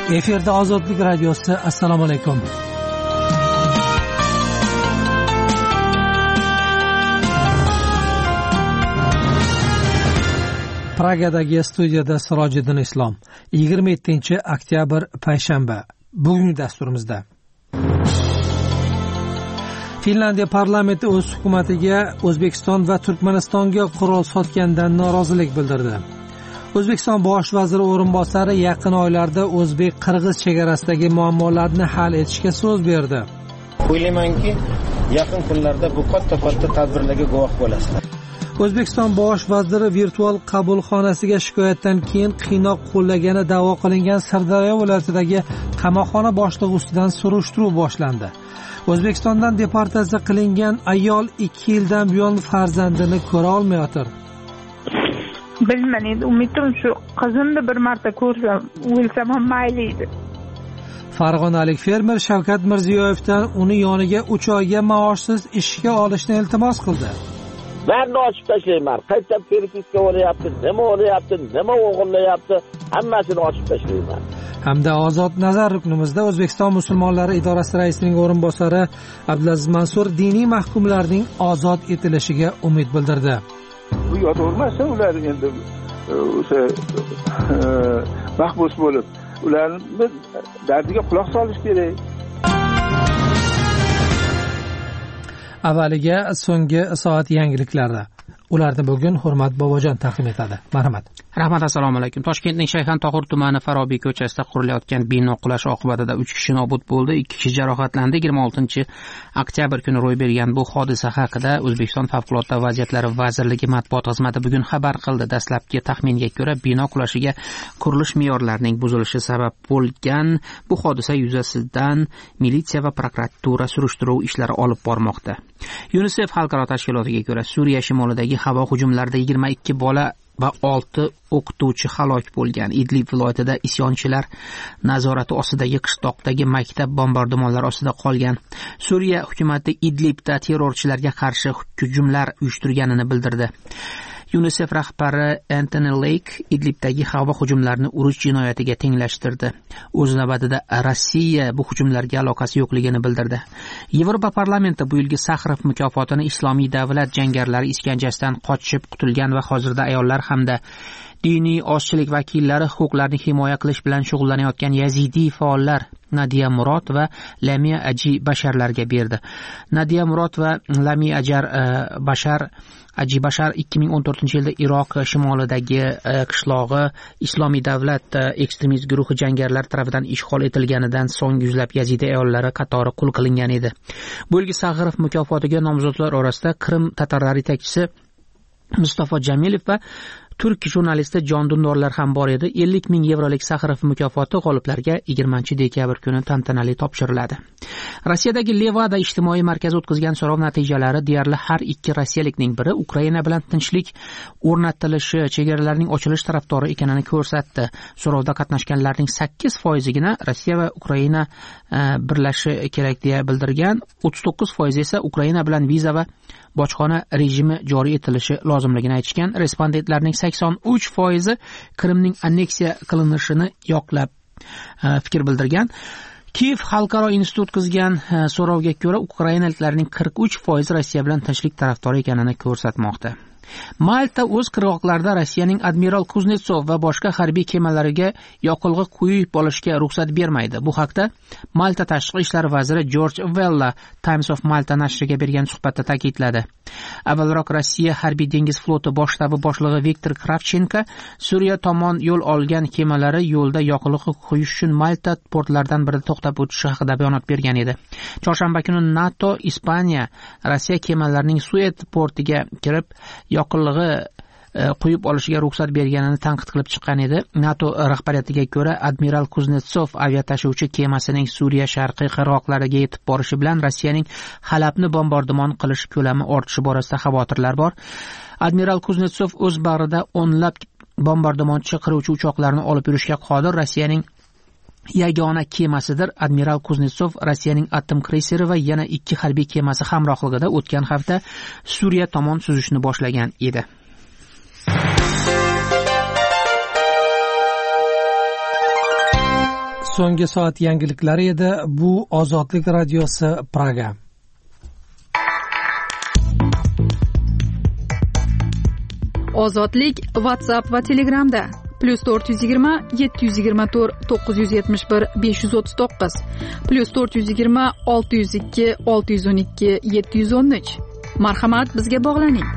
Efirda Ozodlik radiosi. Assalomu alaykum. Pragadagi studiyada Sirojiddin Islom. 27-oktyabr payshanba. Bugungi dasturimizda Finlandiya parlamenti o'z hukumatiga O'zbekiston va Turkmanistonga qurol sotgandan norozilik bildirdi. O'zbekiston bosh vaziri o'rinbosari yaqin oylarda o'zbek-qirg'iz chegarasidagi muammolarni hal etishga so'z berdi. O'ylaymanki, yaqin kunlarda bu katta tadbirlarga guvoh bo'lasizlar. O'zbekiston bosh vaziri virtual qabulxonasiga shikoyatdan keyin qiynoq qo'llagani da'vo qilingan Sirdaryo viloyatidagi qamoqxona boshlig'i ustidan surishtiruv boshlandi. O'zbekistondan deportatsiya qilingan ayol 2 yildan buyon farzandini ko'ra olmayotir. Bilmayman, umidim shu qizimni bir marta ko'rsam, o'lsam ham mayli edi. Farg'onalik fermer Shavkat Mirziyoyevdan uni yoniga 3 oyga maoshsiz ishga olishni iltimos qildi. Men ochib tashlayman. Qayta perifiska o'layapti, nima o'g'irlayapti, hammasini ochib tashlayman. Hamda Ozod nazar ruknimizda O'zbekiston musulmonlari idorasi raisining o'rinbosari Abdulaziz Mansur diniy mahkumlarning ozod etilishiga umid bildirdi. Bu yod olmasa ular endi o'sha mahbus bo'lib, ularni dardiga quloq solish kerak. Avvaliga so'nggi soat yangiliklarda. Ularni bugun Hurmat Bobojon taqdim etadi. Marhamat. Rahmat, assalomu alaykum. Toshkentning Shayxontohur tumani Farobiy ko'chasida qurilayotgan bino qulashi oqibatida 3 kishi nobud bo'ldi, 2 kishi jarohatlandi. 26-oktyabr kuni ro'y bergan bu hodisa haqida O'zbekiston Favqulodda vaziyatlar vazirligi matbuot xizmati bugun xabar qildi. Dastlabki taxminga ko'ra, bino qulashiga qurilish me'yorlarining buzilishi sabab bo'lgan. Bu hodisa yuzasidan militsiya va prokuratura surishtiruv ishlari olib bormoqda. UNICEF xalqaro tashkilotiga ko'ra, Suriya shimolidagi havo hujumlarida 22 bola va 6 o'qituvchi halok bo'lgan. Idlib viloyatida isyonchilar nazorati ostidagi qishloqdagi maktab bombardimonlar ostida qolgan. Suriya hukumati Idlibda terrorchilarga qarshi hujumlar uyushtirganini bildirdi. UNICEF rahbari Anthony Lake Idlibdagi havo hujumlarini urush jinoyatiga tenglashtirdi. O'z navbatida Rossiya bu hujumlarga aloqasi yo'qligini bildirdi. Yevropa parlamenti bu yilgi Saxarov mukofotini Islomiy davlat jangarilari iskanjasidan qochib qutulgan va hozirda ayollar hamda diniy ozchilik vakillari huquqlarini himoya qilish bilan shug'ullanayotgan yazidiy faollar Nadia Murod va Lamia Aji Basharlarga berdi. Nadia Murod va Lamia Aji Bashar 2014-yilda Iroq shimolidagi qishlog'i Islomiy davlat ekstremist guruhi jangarilari tomonidan ishg'ol etilganidan so'ng yuzlab yazidi ayollari qatori qul qilingan edi. Bu yilgi Saxarov mukofotiga nomzodlar orasida Qrim tatarlari yetakchisi Mustafa Jamilov va turk jurnalisti Jon Dundorlar ham bor edi. 50 ming yevrolik Saxarov mukofoti g'oliblarga 20-dekabr kuni tantanali topshiriladi. Rossiyadagi Levada ijtimoiy markazi o'tkazgan so'rov natijalari deyarli har 2 rossiyalikning biri Ukraina bilan tinchlik o'rnatilishi, chegaralarning ochilish tarafdori ekanini ko'rsatdi. So'rovda qatnashganlarning 8%igina Rossiya va Ukraina birlashi kerak deya bildirgan, 39% esa Ukraina bilan viza va bojxona rejimi joriy etilishi lozimligini aytishgan. Respondentlarning 83% Qrimning anneksiya qilinishini yoqlab fikr bildirgan. Kiev xalqaro institut o'tkazgan so'rovga ko'ra, ukrainaliklarning 43% Rossiya bilan tinchlik tarafdori ekanini ko'rsatmoqda. Malta o'z qirg'oqlarida Rossiyaning Admiral Kuznetsov va boshqa harbiy kemalariga yoqilg'i quyib olishga ruxsat bermaydi. Bu haqda Malta tashqi ishlar vaziri George Vella Times of Malta nashriga bergan suhbatda ta'kidladi. Avvalroq Rossiya harbiy dengiz floti bosh shtabi boshlig'i Viktor Kravchenko Suriya tomon yo'l olgan kemalari yo'lda yoqilg'i quyish uchun Malta portlaridan birida to'xtab o'tishi haqida bayonot bergan edi. Chorshanba kuni NATO Ispaniya Rossiya kemalarining Suez portiga kirib yoqilg'i quyib olishiga ruxsat berganini tanqid qilib chiqqan edi. NATO rahbariyatiga ko'ra, Admiral Kuznetsov aviatashuvchi kemasining Suriya sharqiy qirg'oqlariga yetib borishi bilan Rossiyaning Halabni bombardimon qilish ko'lami ortishi borasida xavotirlar bor. Admiral Kuznetsov o'z bag'rida o'nlab bombardimonchi qiruvchi uchoqlarni olib yurishga qodir. Rossiyaning yagona kemasidir. Admiral Kuznetsov Rossiyaning atom kreyseri va yana 2 harbiy kemasi hamrohligida o'tgan hafta Suriya tomon suzishni boshlagan edi. so'nggi soat yangiliklari edi. Bu Ozodlik radiosi Praga. Ozodlik WhatsApp va Telegramda +420 724 971 539 +420 602 612 713. Marhamat, bizga bog'laning.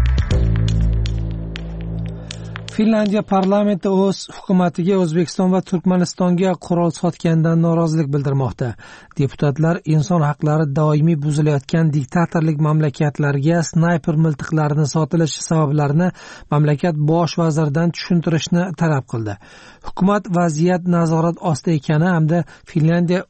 Finlandiya parlamenti o'z hukumatiga O'zbekiston va Turkmanistonga qurol sotgandan norozilik bildirmoqda. Deputatlar inson haqlari doimiy buzilayotgan diktatorlik mamlakatlarga snayper miltiqlarini sotilishi sabablarini mamlakat bosh vaziridan tushuntirishni talab qildi. Hukumat vaziyat nazorat ostida ekani hamda Finlandiya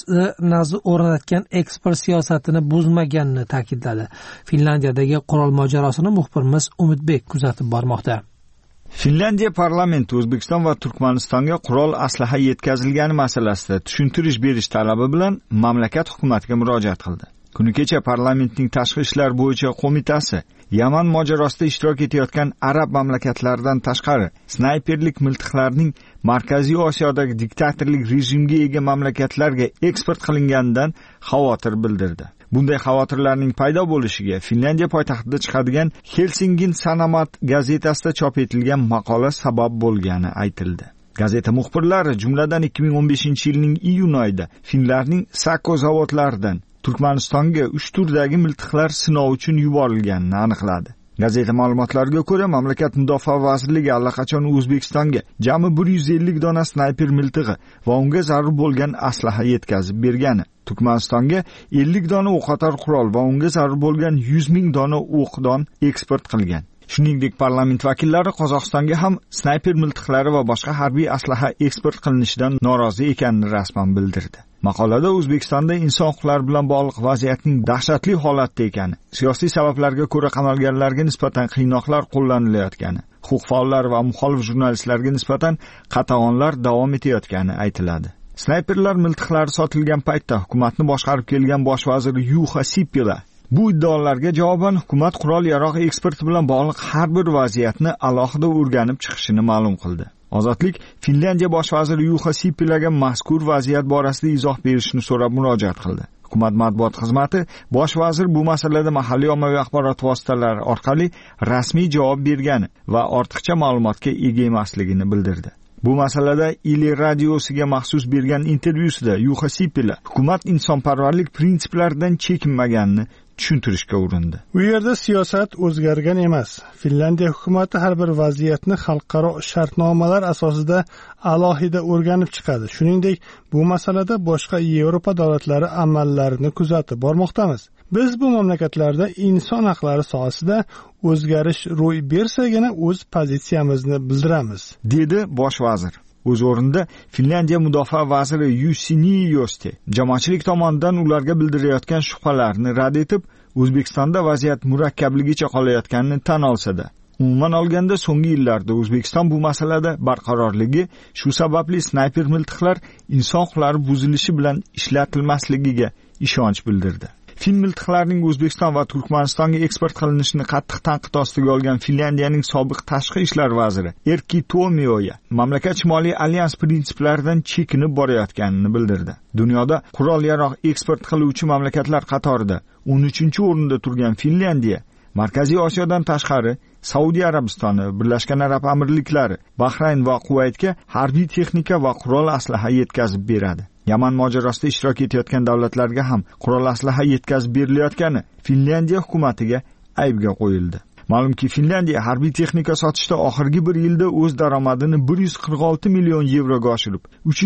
o'zi o'rnatgan eksport siyosatini buzmaganini ta'kidladi. Finlandiyadagi qurol mojarosini muxbirimiz Umidbek kuzatib bormoqda. Finlandiya parlamenti O'zbekiston va Turkmanistonga qurol aslaha yetkazilgani masalasida tushuntirish berish talabi bilan mamlakat hukumatiga murojaat qildi. Kuni kecha parlamentning tashqi ishlar bo'yicha qo'mitasi Yaman mojarosida ishtirok etayotgan arab mamlakatlaridan tashqari snayperlik miltiqlarning Markaziy Osiyodagi diktatorlik rejimga ega mamlakatlarga eksport qilinganidan xavotir bildirdi. Bunday xavotirlarning paydo bo'lishiga Finlandiya poytaxtida chiqadigan Helsingin Sanomat gazetasida chop etilgan maqola sabab bo'lgani aytildi. Gazeta muxbirlari jumladan 2015-yilning iyun oyida finlarning Sako zavodlaridan Turkmanistonga 3 turdagi miltiqlar sinov uchun yuborilganini aniqladi. Gazeta ma'lumotlariga ko'ra, mamlakat mudofaa vazirligi allaqachon O'zbekistonga jami 150 dona snayper miltig'i va unga zarur bo'lgan aslaha yetkazib bergani. Turkmanistonga 50 dona o'qotar qurol va unga zarur bo'lgan 100 ming dona o'qdon eksport qilgan. Shuningdek, parlament vakillari Qozog'istonga ham snayper miltiqlari va boshqa harbiy aslaha eksport qilinishidan norozi ekanini rasman bildirdi. Maqolada O'zbekistonda inson huquqlari bilan bog'liq vaziyatning dahshatli holatda ekani, siyosiy sabablarga ko'ra qamalganlarga nisbatan qiynoqlar qo'llanilayotgani, huquq faollari va muxolif jurnalistlarga nisbatan qatag'onlar davom etayotgani aytiladi. Snayperlar miltiqlari sotilgan paytda hukumatni boshqarib kelgan bosh vazir Juha Sipilä bu iddaolarga javoban hukumat qurol-yarog' eksporti bilan bog'liq har bir vaziyatni alohida o'rganib chiqishini ma'lum qildi. Ozodlik Finlandiya bosh vaziri Juha Sipiläga mazkur vaziyat borasida izoh berishni so'rab murojaat qildi. Hukumat matbuot xizmati bosh vazir bu masalada mahalliy ommaviy axborot vositalari orqali rasmiy javob bergani va ortiqcha ma'lumotga ega emasligini bildirdi. Bu masalada Ili radiosiga maxsus bergan intervyusida Juha Sipilää hukumat insonparvarlik prinsiplaridan chekinmaganini tushuntirishga urindi. U yerda siyosat o'zgargan emas. Finlandiya hukumati har bir vaziyatni xalqaro shartnomalar asosida alohida o'rganib chiqadi. Shuningdek, bu masalada boshqa Yevropa davlatlari amallarini kuzatib bormoqdamiz. Biz bu mamlakatlarda inson haqlari sohasida o'zgarish ro'y bersagina o'z pozitsiyamizni bildiramiz, dedi bosh vazir. O'z o'rnida Finlandiya mudofaa vaziri Jussi Niiniistö jamoatchilik tomonidan ularga bildirilayotgan shubhalarni rad etib, O'zbekistonda vaziyat murakkabligicha qolayotganini tan olsa-da, umuman olganda so'nggi yillarda O'zbekiston bu masalada barqarorligi, shu sababli snayper miltiqlar inson huquqlari buzilishi bilan ishlatilmasligiga ishonch bildirdi. Fin miltiqlarining O'zbekiston va Turkmanistonga eksport qilinishini qattiq tanqid ostiga olgan Finlandiyaning sobiq tashqi ishlar vaziri Erkki Tuomioja mamlakat Shimoliy alyans prinsiplaridan chekinib borayotganini bildirdi. Dunyoda qurol-yarog' eksport qiluvchi mamlakatlar qatorida 13-o'rinda turgan Finlandiya Markaziy Osiyodan tashqari Saudiya Arabistoni, Birlashgan Arab Amirliklari, Bahrayn va Kuvaytga harbiy texnika va qurol aslaha yetkazib beradi. Yaman mojarosida ishtirok etayotgan davlatlarga ham qurol aslaha yetkazib berilayotgani Finlandiya hukumatiga aybga qo'yildi. Ma'lumki, Finlandiya harbiy texnika sotishda oxirgi bir yilda o'z daromadini 146 million yevroga oshirib,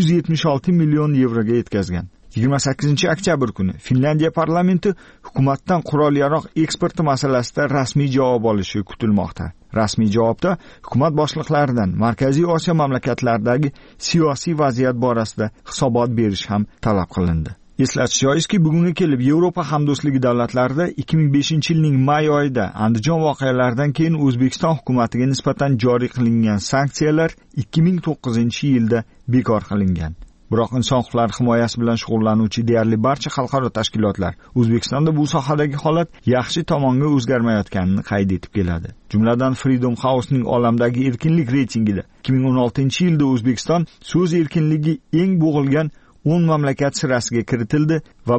376 million yevroga yetkazgan. 28-oktyabr kuni Finlandiya parlamenti hukumatdan qurol-yarog' eksporti masalasida rasmiy javob olishi kutilmoqda. Rasmiy javobda hukumat boshliqlaridan Markaziy Osiyo mamlakatlaridagi siyosiy vaziyat borasida hisobot berish ham talab qilindi. Eslatish joizki, bugunga kelib Yevropa hamdo'stligi davlatlarida 2005-yilning may oyida Andijon voqealaridan keyin O'zbekiston hukumatiga nisbatan joriy qilingan sanksiyalar 2009-yilda bekor qilingan. Biroq inson huquqlari himoyasi bilan shug'ullanuvchi deyarli barcha xalqaro tashkilotlar O'zbekistonda bu sohadagi holat yaxshi tomonga o'zgarmayotganini qayd etib keladi. Jumladan Freedom House'ning olamdagi erkinlik reytingida 2016-yilda O'zbekiston so'z erkinligi eng bo'g'ilgan 10 mamlakat sirasiga kiritildi va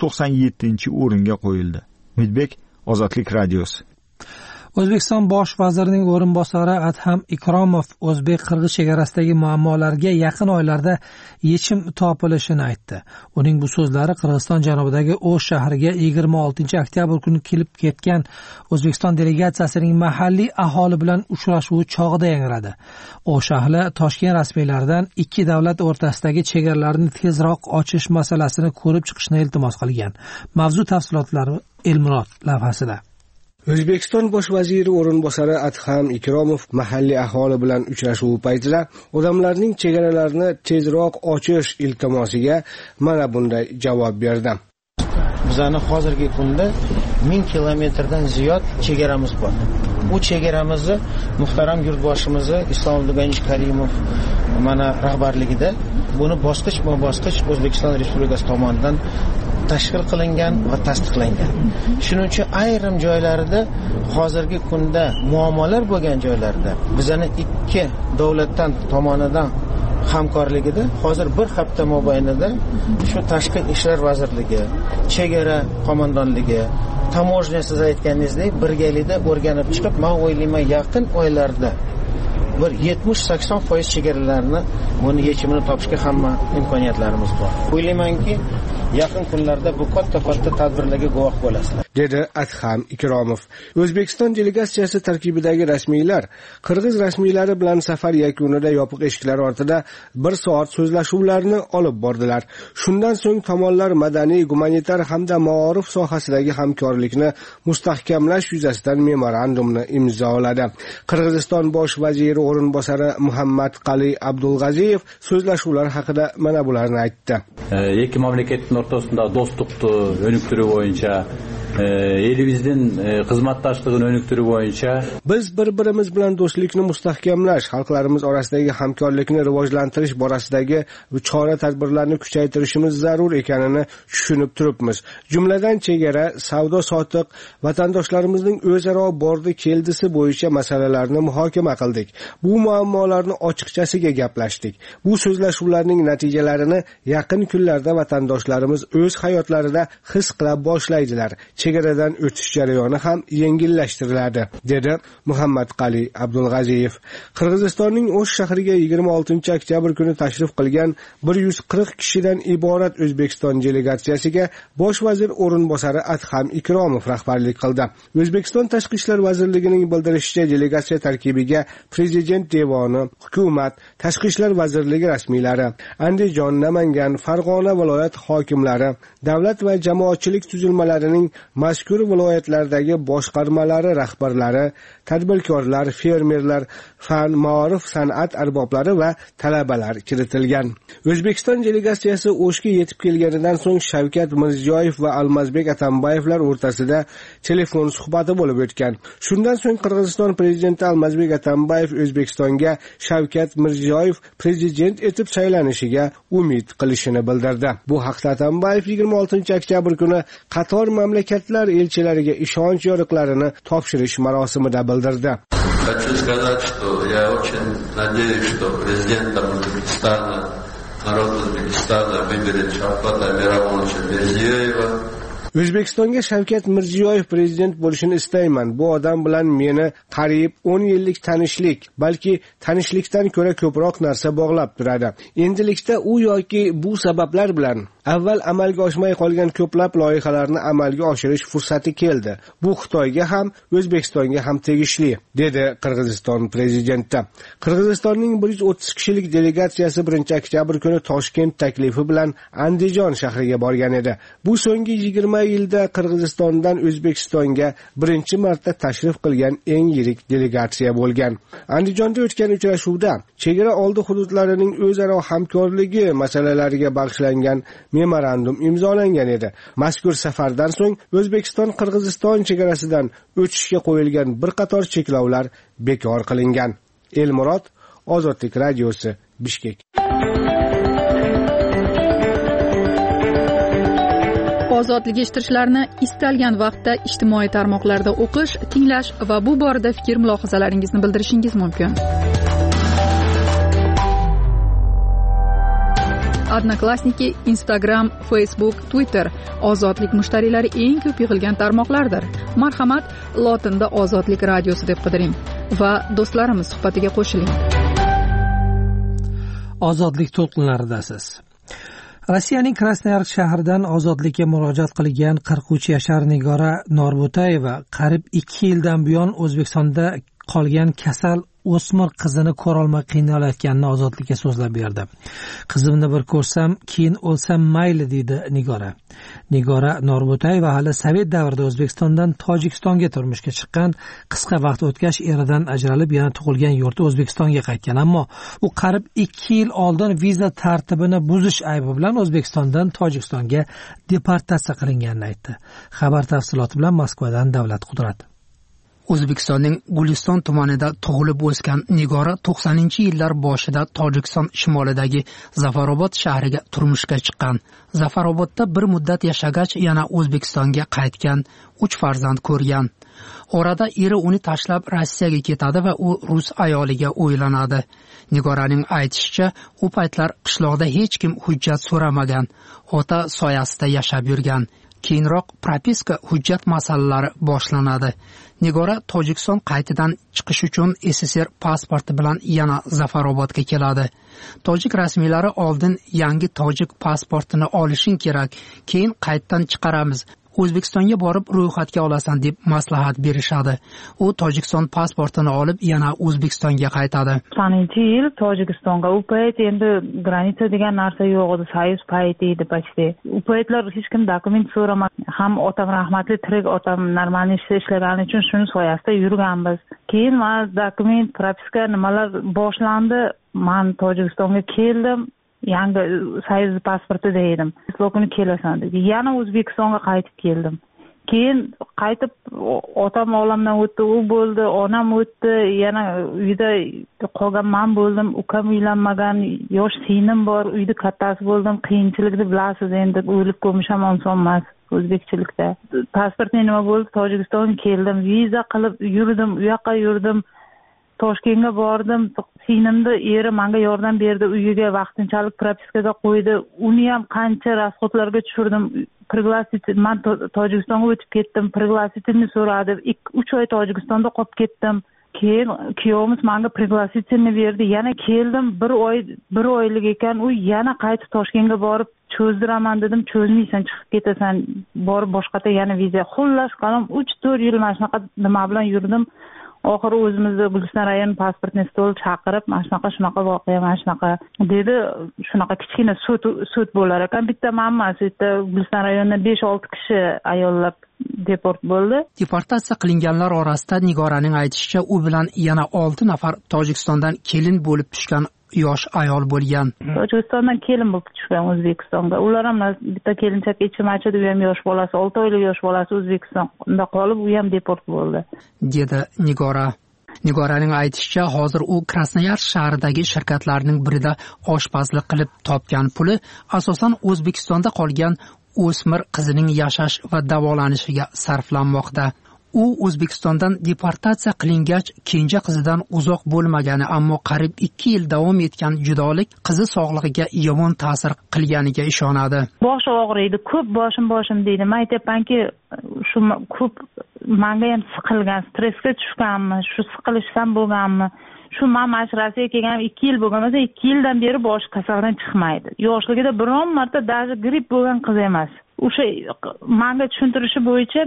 197-o'ringa qo'yildi. Umidbek, Ozodlik radiosi. O'zbekiston bosh vazirining o'rinbosari Adham Ikromov o'zbek-qirg'iz chegarasidagi muammolarga yaqin oylarda yechim topilishini aytdi. Uning bu so'zlari Qirg'iziston janubidagi O'sh shahriga 26-oktyabr kuni kelib ketgan O'zbekiston delegatsiyasining mahalliy aholi bilan uchrashuvi chog'ida yangradi. O'sh shahri Toshkent rasmiylaridan ikki davlat o'rtasidagi chegaralarni tezroq ochish masalasini ko'rib chiqishni iltimos qilgan. Mavzu tafsilotlari Elmurod lavhasida. O'zbekiston bosh vaziri o'rinbosari Adham Ikromov mahalliy aholi bilan uchrashuv paytida odamlarning chegaralarini tezroq ochish iltimosiga mana bunday javob berdi. Bizning hozirgi kunda 1000 kilometrdan ziyod chegaramiz bor. Bu chegaramizni muhtaram yurtboshimiz Islom Abdug'anich Karimov mana rahbarligida buni bosqich-bosqich O'zbekiston Respublikasi tomonidan tashkil qilingan va tasdiqlangan. Shuning uchun ayrim joylarda hozirgi kunda muammolar bo'lgan joylarda bizning ikki davlatdan tomonidan hamkorligida hozir bir hafta mobaynida shu Tashqi ishlar vazirligi, chegara qo'mondonligi, tamojna siz aytganingizdek birgalikda o'rganib chiqib, men o'ylayman yaqin oylarda bir 70-80% chegaralarni buni yechimini topishga hamma imkoniyatlarimiz bor. O'ylaymanki, yaqin kunlarda bu katta tadbirlarga guvoh bo'lasizlar, dedi Adham Ikromov. O'zbekiston delegatsiyasi tarkibidagi rasmiylar qirg'iz rasmiylari bilan safar yakunida yopiq eshiklar ortida 1 soat so'zlashuvlarni olib bordilar. Shundan so'ng tomonlar madaniy, gumanitar hamda ma'orif sohasidagi hamkorlikni mustahkamlash yuzasidan memorandumni imzoladi. Qirg'iziston bosh vaziri o'rinbosari Muhammad Qali Abdulg'aziyev so'zlashuvlar haqida mana bularni aytdi. Ikki mamlakatning o'rtasida do'stlikni önüktürü bo'yicha elimizden xizmatdaşlığın önüktürü bo'yicha biz bir-birimiz bilan do'stlikni mustahkamlash, xalqlarimiz orasidagi hamkorlikni rivojlantirish borasidagi chora-tadbirlarni kuchaytirishimiz zarur ekanini tushunib turibmiz. Jumladan chegara, savdo-sotiq, vatandoshlarimizning o'zaro bordi-keldisi bo'yicha masalalarni muhokama qildik. Bu muammolarni ochiqchasiga gaplashdik. Bu so'zlashuvlarning natijalarini yaqin kunlarda vatandoshlarimiz o'z hayotlarida his qila boshlaydilar. Chegaradan o'tish jarayoni ham yengillashtiriladi, dedi Muhammad Qali Abdulg'aziyev. Qirg'izistonning O'sh shahriga 26-oktyabr kuni tashrif qilgan 140 kishidan iborat O'zbekiston delegatsiyasiga bosh vazir o'rinbosari Adham Ikromov rahbarlik qildi. O'zbekiston Tashqi ishlar vazirligining bildirishicha, delegatsiya tarkibiga prezident devoni, hukumat, Tashqi ishlar vazirligi rasmiylari, Andijon, Namangan, Farg'ona viloyat hokimlari, davlat va jamoatchilik tuzilmalarining mazkur viloyatlardagi boshqarmalari rahbarlari, tadbirkorlar, fermerlar, fan, ma'orif, san'at arboblari va talabalar kiritilgan. O'zbekiston delegatsiyasi O'shga yetib kelganidan so'ng Shavkat Mirziyoyev va Almazbek Atambayevlar o'rtasida telefon suhbati bo'lib o'tgan. Shundan so'ng Qirg'iziston prezidenti Almazbek Atambayev O'zbekistonga Shavkat Mirziyoyev prezident etib saylanishiga umid qilishini bildirdi. Bu haqda Atambayev 26-oktyabr kuni qator mamlakatlar elchilariga ishonch yoriqlarini topshirish marosimida bildirdi. Хочу сказать, что я очень надеюсь, что президентом Узбекистана, народ Узбекистана выберет Шавката Мирамоновича Mirziyoyeva. O'zbekistonga Shavkat Mirziyoyev prezident bo'lishini istayman. Bu odam bilan meni qariyb 10 yillik tanishlik, balki tanishlikdan ko'ra ko'proq narsa bog'lab turadi. Endilikda u yoki bu sabablar bilan avval amalga oshmay qolgan ko'plab loyihalarni amalga oshirish fursati keldi. Bu Xitoyga ham, O'zbekistonga ham tegishli, dedi Qirg'iziston prezidenti. Qirg'izistonning 130 kishilik delegatsiyasi 1-oktyabr kuni Toshkent taklifi bilan Andijon shahriga borgan edi. Bu so'nggi 20 yilda Qirg'izistondan O'zbekistonga birinchi marta tashrif qilgan eng yirik delegatsiya bo'lgan. Andijonda o'tgan uchrashuvda chegara oldi hududlarining o'zaro hamkorligi masalalariga bag'ishlangan memorandum imzolangan edi. Mazkur safardan so'ng O'zbekiston-Qirg'iziston chegarasidan o'tishga qo'yilgan bir qator cheklovlar bekor qilingan. Elmurod, Ozodlik radiosi, Bishkek. ozodlik eshittirishlarini istalgan vaqtda ijtimoiy tarmoqlarda o'qish, tinglash va bu borada fikr mulohazalaringizni bildirishingiz mumkin. Odnoklassniki, Instagram, Facebook, Twitter ozodlik mushtariylari eng ko'p yig'ilgan tarmoqlardir. Marhamat, lotinda ozodlik radiosi deb qidiring va do'stlarimiz suhbatiga qo'shiling. Ozodlik to'lqinlaridasiz. Rossiyaning Krasnoyarsk shahridan ozodlikka murojaat qilgan 43 yashar Nigora Norbutayeva qariyb 2 yildan buyon O'zbekistonda qolgan kasal o'smir qizini ko'rolmay qiynalayotganini ozodlikka so'zlab berdi. Qizimni bir ko'rsam, keyin o'lsam mayli, deydi Nigora. Nigora Norbutayeva hali Sovet davrida O'zbekistondan Tojikistonga turmushga chiqqan, qisqa vaqt o'tgach eridan ajralib yana tug'ilgan yurti O'zbekistonga qaytgan, ammo u qariyb 2 yil oldin viza tartibini buzish aybi bilan O'zbekistondan Tojikistonga deportatsiya qilinganini aytdi. Xabar tafsiloti bilan Moskvadan Davlat Qudrat. O'zbekistonning Guliston tumanida tug'ilib o'sgan Nigora 90-yillar boshida Tojikiston shimolidagi Zafarobod shahriga turmushga chiqqan. Zafarobodda bir muddat yashagach yana O'zbekistonga qaytgan, 3 farzand ko'rgan. Orada eri uni tashlab Rossiyaga ketadi va u rus ayoliga uylanadi. Nigoraning aytishicha, u paytlar qishloqda hech kim hujjat so'ramagan, ota soyasida yashab yurgan. Keyinroq propiska hujjat masalalari boshlanadi. Nigora Tojikiston qaytadan chiqish uchun SSR pasporti bilan yana Zafarobodga keladi. Tojik rasmiylari oldin yangi tojik pasportini olishing kerak, keyin qaytadan chiqaramiz. O'zbekistonga borib ro'yxatga olasan deb maslahat berishadi. U Tojikiston pasportini olib yana O'zbekistonga qaytadi. 90-yil Tojikistonga u payt endi granitsa degan narsa yo'q edi, soyuz payti edi почти. U paytlar hech kim dokument so'ramadi. Ham otam rahmatli tirik, otam normal ishlagani uchun shuni soyasida yurganmiz. Keyin mana dokument, propiska nimalar boshlandi. Men Tojikistonga keldim. Yangi soyuz pasportida edim. Lokuni kelasan dedi. Yana O'zbekistonga qaytib keldim. Keyin qaytib otam olamdan o'tdi, u bo'ldi, onam o'tdi, yana uyda qolgan men bo'ldim, ukam uylanmagan, yosh singlim bor, uyda kattasi bo'ldim. Qiyinchilikni bilasiz, endi o'lib ko'mish ham oson emas o'zbekchilikda. Pasportning nima bo'ldi? Tojikistonga keldim, viza qilib yurdim, u yoqqa yurdim. Toshkentga bordim, singlimni eri menga yordam berdi, uyiga vaqtinchalik propiskaga qo'ydi. Uni ham qancha rasxodlarga tushirdim. Пригласитель, men Tojikistonga o'tib ketdim, пригласительni so'radi. 3 oy Tojikistonda qolib ketdim. Keyin kuyovimiz menga пригласительni berdi. Yana keldim, 1 oylik ekan, u yana qaytib Toshkentga borib cho'zdiraman dedim, cho'zmaysan, chiqib ketasan, borib boshqata yana viza. Xullas qalam 3-4 yil mana shunaqa nima bilan yurdim. Oxiri o'zimizni Guliston rayon pasportni stol chaqirib, mana shunaqa voqea, mana shunaqa dedi. Shunaqa kichkina sud bo'lar ekan. Bitta mamma sudda Guliston rayonidan 5-6 kishi ayollar deport bo'ldi. Deportatsiya qilinganlar orasida Nigoraning aytishicha, u bilan yana 6 nafar Tojikistondan kelin bo'lib tushgan yosh ayol bo'lgan. Tojikistondan kelin bo'lib tushgan O'zbekistonga. Ular ham bitta kelinchak ichimachida, u ham yosh bolasi, 6 oylik yosh bolasi O'zbekistonda qolib, u ham deport bo'ldi, dedi Nigora. Nigoraning aytishicha, hozir u Krasnoyarsk shahridagi shirkatlarning birida oshpazlik qilib topgan puli asosan O'zbekistonda qolgan o'smir qizining yashash va davolanishiga sarflanmoqda. U O'zbekistondan deportatsiya qilingach, kenja qizidan uzoq bo'lmagani, ammo qariyb 2 yil davom etgan judolik qizi sog'lig'iga yomon ta'sir qilganiga ishonadi. Bosh og'riydi, ko'p boshim deydi. Men aytamanki, shu ko'p menga ham siqilgan, stressga tushganmi, shu siqilishdan bo'lganmi? Shu men Rossiyaga kelganim 2 yil bo'lgan, bo'lsa 2 yildan beri boshi kasaldan chiqmaydi. Yoshligida biron marta даже gripp bo'lgan qiz emas. O'sha menga tushuntirishi bo'yicha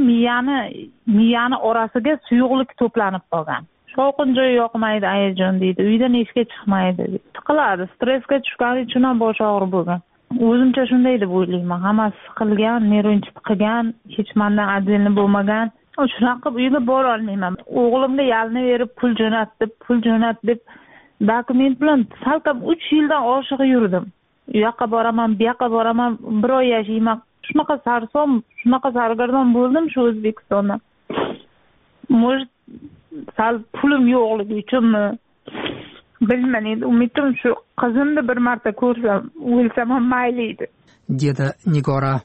miyani orasiga suyuqlik to'planib qolgan. Shovqin joyi yoqmaydi, ayajon deydi. Uydan eshikka chiqmaydi. Siqiladi, stressga tushgani uchun ham bosh og'rib bo'lgan. O'zimcha shunday deb o'ylayman. Hammasi siqilgan, nervinchit qilgan, hech mendan adilni bo'lmagan. Shunaqa uyga bora olmayman. O'g'limga yalinaverib pul jo'nat deb dokument bilan salkam 3 yildan oshiq yurdim. U yoqqa boraman, bu yoqqa boraman, 1 oy yashayman. Shunaqa sarson, shunaqa sargardon bo'ldim shu O'zbekistonda. Может, sal pulim yo'qligi uchunmi? Bilmayman, umidim shu qizimni bir marta ko'rsam, o'lsam ham mayli edi, dedi Nigora.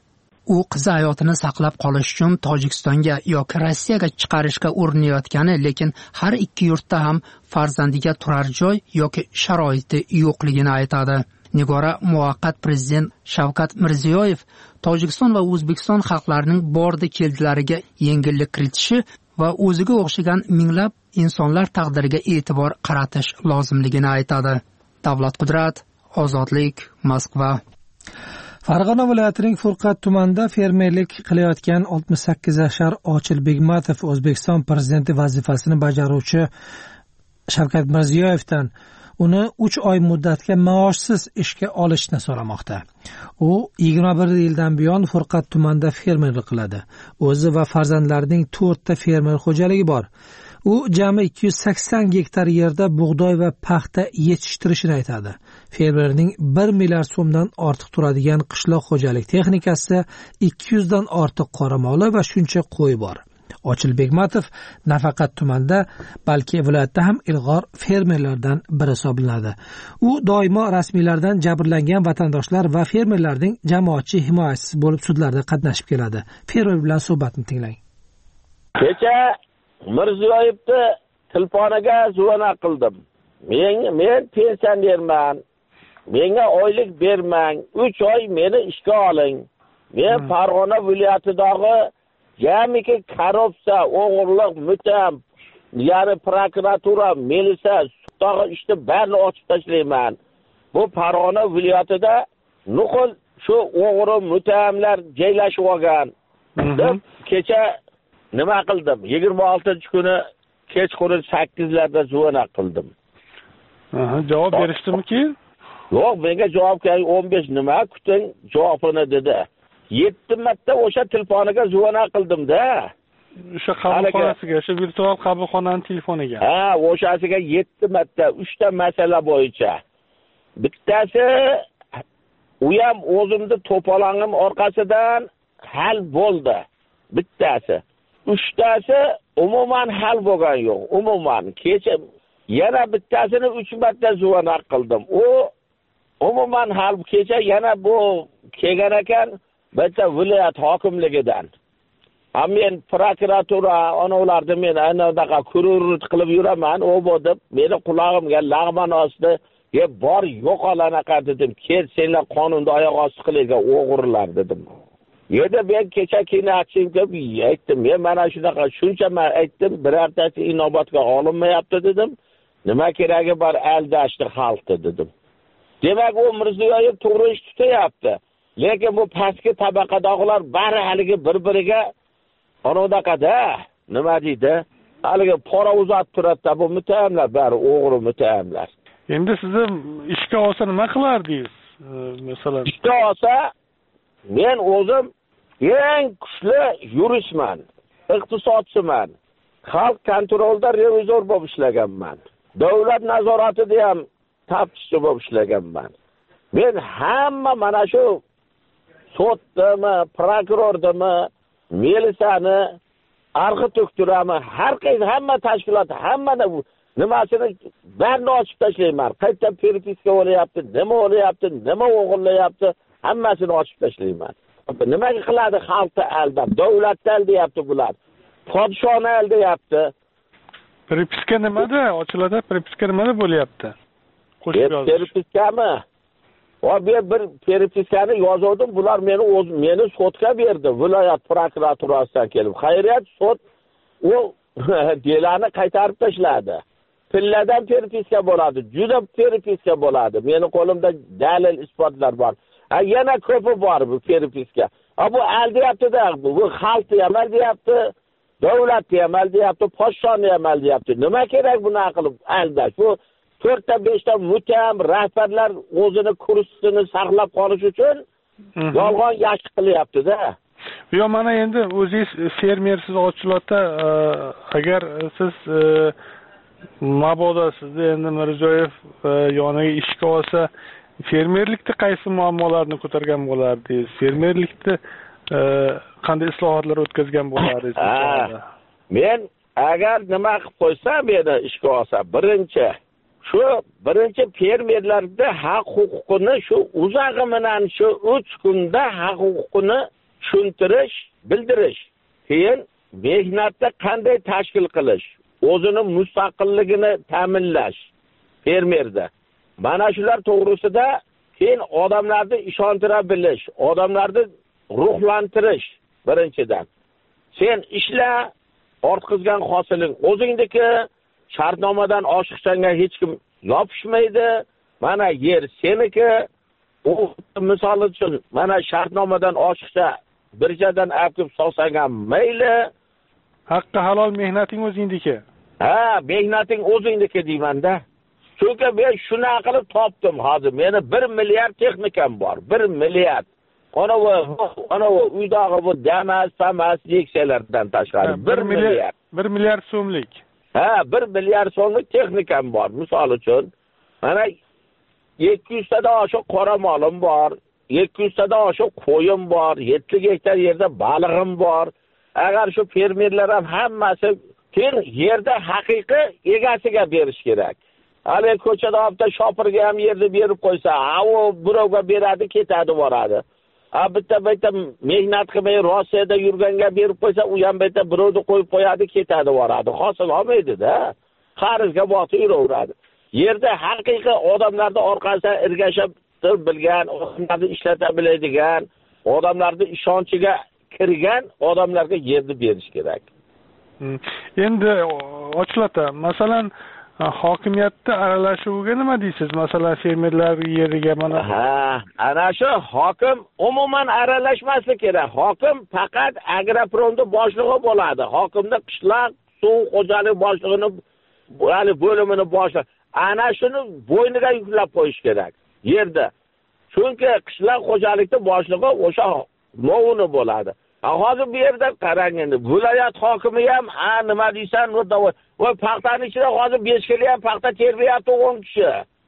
u qizi hayotini saqlab qolish uchun Tojikistonga yoki Rossiyaga chiqarishga urinayotgani, lekin har ikki yurtda ham farzandiga turar joy yoki sharoiti yo'qligini aytadi. Nigora muvaqqat prezident Shavkat Mirziyoyev Tojikiston va O'zbekiston xalqlarining bordi-keldilariga yengillik kiritishi va o'ziga o'xshagan minglab insonlar taqdiriga e'tibor qaratish lozimligini aytadi. Davlat Qudrat, Ozodlik, Moskva. Farg'ona viloyatining Furqat tumanida fermerlik qilayotgan 68 yashar Ochil Begmatov O'zbekiston prezidenti vazifasini bajaruvchi Shavkat Mirziyoyevdan uni 3 oy muddatga maoshsiz ishga olishni so'ramoqda. U 21 yildan buyon Furqat tumanida fermerlik qiladi. O'zi va farzandlarining 4 ta fermer xo'jaligi bor. U jami 280 gektar yerda bug'doy va paxta yetishtirishini aytadi. Fermerning 1 milliard so'mdan ortiq turadigan qishloq xo'jalik texnikasi, 200 dan ortiq qoramoli va shuncha qo'y bor. Ochil Begmatov nafaqat tumanda, balki viloyatda ham ilg'or fermerlardan biri hisoblanadi. U doimo rasmiylardan jabrlangan vatandoshlar va fermerlarning jamoatchi himoyachisi bo'lib sudlarda qatnashib keladi. Fermer bilan suhbatni tinglang. Kecha Mirziyoyevni telefonaga zuvana qildim. Men pensionerman. Menga oylik bermang. 3 oy meni ishga oling. Men Farg'ona viloyatidagi jamiki korrupsiya, o'g'irlik, mutam, ya'ni prokuratura, militsiya, sudagi ishni barini ochib tashlayman. Bu Farg'ona viloyatida nuqul shu o'g'ri mutamlar joylashib olgan. Deb kecha nima qildim? 26-kuni kechqurun 8larda zuvana qildim. Javob berishdimi-ki? Yo'q, menga javob kerak 15 nima kuting javobini dedi. 7 marta o'sha telefoniga zuvana qildim-da. O'sha qabulxonasiga, o'sha virtual qabulxonaning telefoniga. Ha, o'shasiga 7 marta 3 ta masala bo'yicha. Bittasi u ham o'zimni to'polongim orqasidan hal bo'ldi. Bittasi. 3tasi umuman hal bo'lgan yo'q. Umuman kecha yana bittasini 3 marta zuvana qildim. U umuman hal kecha yana bu kelgan ekan bitta viloyat hokimligidan. Men prokuratura onalarni men anaqa kururut qilib yuraman, u deb meni qulog'imga lag'man ostida, bor yo'q anaqa dedim. Kel senlar qonunda oyoq osti qilayotgan o'g'irlar dedim. Yerda men kecha kinachim deb aytdim. Men mana shunaqa shuncha men aytdim, birortasi inobatga olinmayapti dedim. Nima keragi bor aldashdi xalqni dedim. Demak, u Mirziyoyev to'g'ri ish tutyapti. Lekin bu pastki tabaqadagilar bari haligi bir-biriga onodaqada nima deydi? Haligi pora uzatib turadi, bu mutamlar bari o'g'ri mutamlar. Endi sizni ishga olsa nima qilardingiz? Masalan, ishga olsa men o'zim eng kuchli yuristman, iqtisodchiman. Xalq kontrolda revizor bo'lib ishlaganman. Davlat nazoratida ham taftishchi bo'lib ishlaganman. Men hamma mana shu sudmi, prokurordimi, militsiyani, arxitekturami, har qaysi hamma tashkilot, hamma nimasini barini ochib tashlayman. Qayta perpiska bo'layapti, nima bo'layapti, nima o'g'irlayapti, hammasini ochib tashlayman. Nima qiladi xalqni aldab, davlatni aldayapti bular. Podshoni aldayapti. Perpiska nimada? Ochiladi, perpiska nimada bo'layapti? Qo'shib yozish. Perpiskami? Bir perpiskani yozdim, bular meni sudga berdi, viloyat prokuraturasidan kelib. Xayriyat sud u delani qaytarib tashladi. Pilladan perpiska bo'ladi, juda perpiska bo'ladi. Meni qo'limda dalil isbotlar bor. Yana ko'pi bor bu perpiska. Bu aldayapti-da, bu xalqni ham aldayapti, davlatni ham aldayapti, podshoni ham aldayapti. Nima kerak buni qilib aldash? Bu 4-5 ta mutam rahbarlar o'zini kursini saqlab qolish uchun yolg'on yashiq qilyapti-da. Yo, mana endi o'zingiz fermersiz Ochilotda, agar siz mabodo sizni endi Mirziyoyev yoniga ishga olsa, fermerlikda qaysi muammolarni ko'targan bo'lardingiz? Fermerlikda qanday islohotlar o'tkazgan bo'lardingiz? Men agar nima qilib qo'ysam, meni ishga olsa, birinchi fermerlarda haq huquqini shu uzag'i bilan shu 3 kunda haq huquqini tushuntirish, bildirish, keyin mehnatda qanday tashkil qilish, o'zini mustaqilligini ta'minlash fermerda. Mana shular to'g'risida keyin odamlarni ishontira bilish, odamlarni ruhlantirish birinchidan. Sen ishla, ortqizgan hosiling o'zingniki, shartnomadan oshiqchanga hech kim yopishmaydi. Mana yer seniki. U misol uchun mana shartnomadan oshiqcha birjadan olib solsang ham mayli. Haqqi halol mehnating o'zingniki. Ha, mehnating o'zingniki deyman-da. Chunki men shuna qilib topdim hozir. Meni 1 milliard texnikam bor. 1 milliard. Ana uydagi bu damas, famas, leksiyalardan tashqari 1 milliard. 1 milliard so'mlik. Ha, 1 milliard so'mlik texnikam bor. Misol uchun, mana 200 tadan oshiq qora molim bor, 200 tadan oshiq qo'yim bor, 7 gektar yerda balig'im bor. Agar shu fermerlar ham hammasi keyin yerda haqiqiy egasiga berish kerak. Hali ko'chada olib shopirga ham yerni berib qo'ysa, u birovga beradi, ketadi, boradi. Bitta mehnat qilmay Rossiyada yurganga berib qo'ysa, u ham bitta birovni qo'yib qo'yadi, ketadi, boradi. Hosil olmaydi-da. Qarzga botib yuraveradi. Yerda haqiqiy odamlarning orqasidan ergashib bilgan, odamlarni ishlata biladigan, odamlarning ishonchiga kirgan odamlarga yerni berish kerak. Endi ochilata, masalan, hokimiyatda aralashuviga nima deysiz? Masalan, fermerlar yeriga mana. Ana shu hokim umuman aralashmaslik kerak. Hokim faqat agropromda boshlig'i bo'ladi. Hokimda qishloq suv xo'jaligi boshlig'ini, ya'ni bo'limini boshlig'i. Ana shuni bo'yniga yuklab qo'yish kerak yerda. Chunki qishloq xo'jalikda boshlig'i o'sha lovuni bo'ladi. Hozir bu yerda qarang endi, viloyat hokimi ham, nima deysan, voy paxtaning ichida hozir 5 kilo ham paxta termayapti 10 kishi.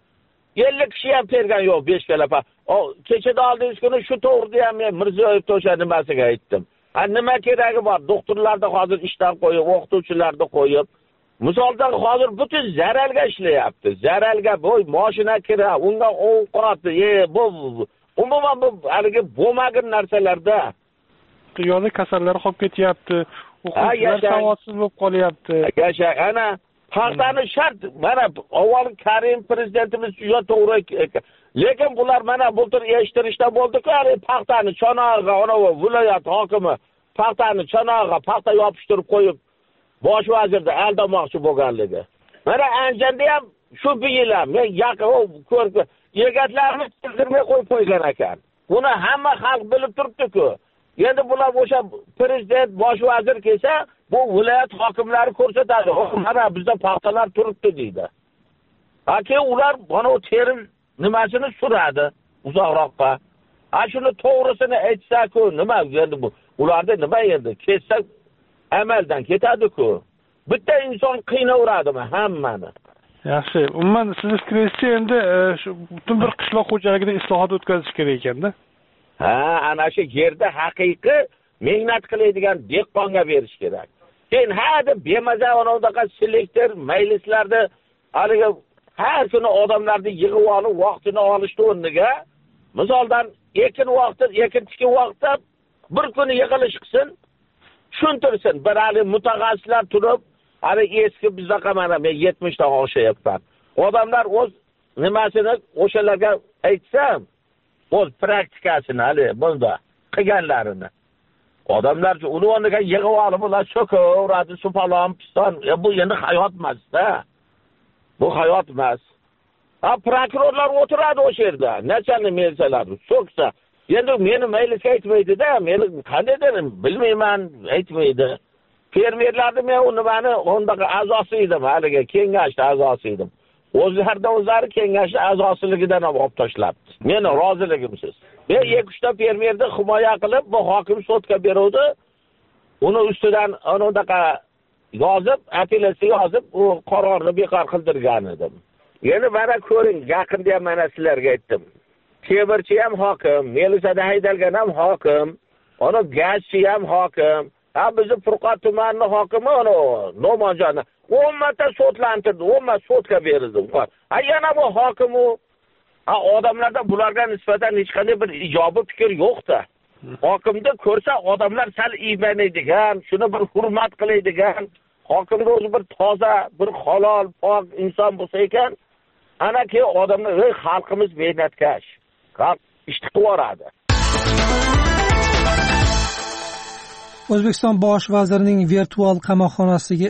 50 kishi ham tergan yo'q 5 kilo paxta. Kechada oldingi kuni shu to'g'rida ham men Mirziyoyev o'sha nimasiga aytdim. Nima keragi bor? Doktorlarni hozir ishdan qo'yib, o'qituvchilarni qo'yib, misoldan hozir butun zaralga ishlayapti. Zaralga bo'y mashina kira, unga ovqat, bu umuman bu haligi bo'lmagan narsalarda yo'li kasallar qolib ketyapti, o'quvchilar savodsiz bo'lib qolyapti. Ana paxtani shart, mana avval Karim prezidentimiz juda to'g'ri, lekin bular mana bultur eshittirishda bo'ldi-ku, paxtani chonog'iga, ana viloyat hokimi paxtani chonog'iga paxta yopishtirib qo'yib bosh vazirda aldamoqchi bo'lganligi. Mana Anjanda ham shu yil ham men yaqin ko'rib yegatlarni kirmay qo'yib qo'ygan ekan. Buni hamma xalq bilib turibdi-ku. Endi bular o'sha prezident, bosh vazir kelsa, bu viloyat hokimlari ko'rsatadi. Mana bizda paxtalar turibdi deydi. Keyin ular mana o terim nimasini suradi uzoqroqqa. Shuni to'g'risini aytsa-ku, nima endi bu? Ularda nima endi? Ketsa amaldan ketadi-ku. Bitta inson qiynaveradimi hammani? Yaxshi. Umuman siz fikringizcha endi shu butun bir qishloq xo'jaligida islohot o'tkazish kerak ekanda? Ana shu yerda haqiqiy mehnat qiladigan dehqonga berish kerak. Keyin deb bemaza onaqa selektor, maylislarni haligi har kuni odamlarni yig'ib olib, vaqtini olishni o'rniga, misoldan ekin tikib vaqtda bir kuni yig'ilish qilsin, tushuntirsin. Bir hali mutaxassislar turib, hali eski bizaqa mana men 70 ta o'xshayapman. Odamlar o'z nimasini o'shalarga aytsam, o'z praktikasini hali bunda qilganlarini. Odamlar uni o'rniga yig'ib olib, ular cho'kaveradi, supalon, piston. Bu endi hayot emas-da. Bu hayot emas. Prokurorlar o'tiradi o'sha yerda. Nachani melsalar so'ksa, endi meni maylis aytmaydi-da, meni qanday derim, bilmayman, aytmaydi. Fermerlarni men nimani o'ndaqa a'zosi edim, haliga kengashda a'zosi edim. O'zlari kengashda a'zosiligidan ham olib tashlabdi. Meni roziligimsiz. Men 2-3 ta fermerni himoya qilib, bu hokim sotga beruvdi. Uni ustidan o'ndaqa yozib, apellyatsiya yozib, u qarorni bekor qildirgan edim. Endi mana ko'ring, yaqinda ham mana sizlarga aytdim. Temirchi ham hokim, Melisada haydalgan ham hokim, ona gazchi ham hokim. Bizni Furqat tumanining hokimi No'monjonni 10 marta sotlantirdi, 10 marta sotga berildi. Yana bu hokim odamlarda bularga nisbatan hech qanday bir ijobiy fikr yo'q-da. hokimni ko'rsa odamlar sal iymanadigan, shuni bir hurmat qiladigan, hokimni o'zi bir toza, bir halol, pok inson bo'lsa ekan, ana keyin odamlar, xalqimiz mehnatkash, xalq ish qilib yuboradi. O'zbekiston bosh vazirining virtual qamoqxonasiga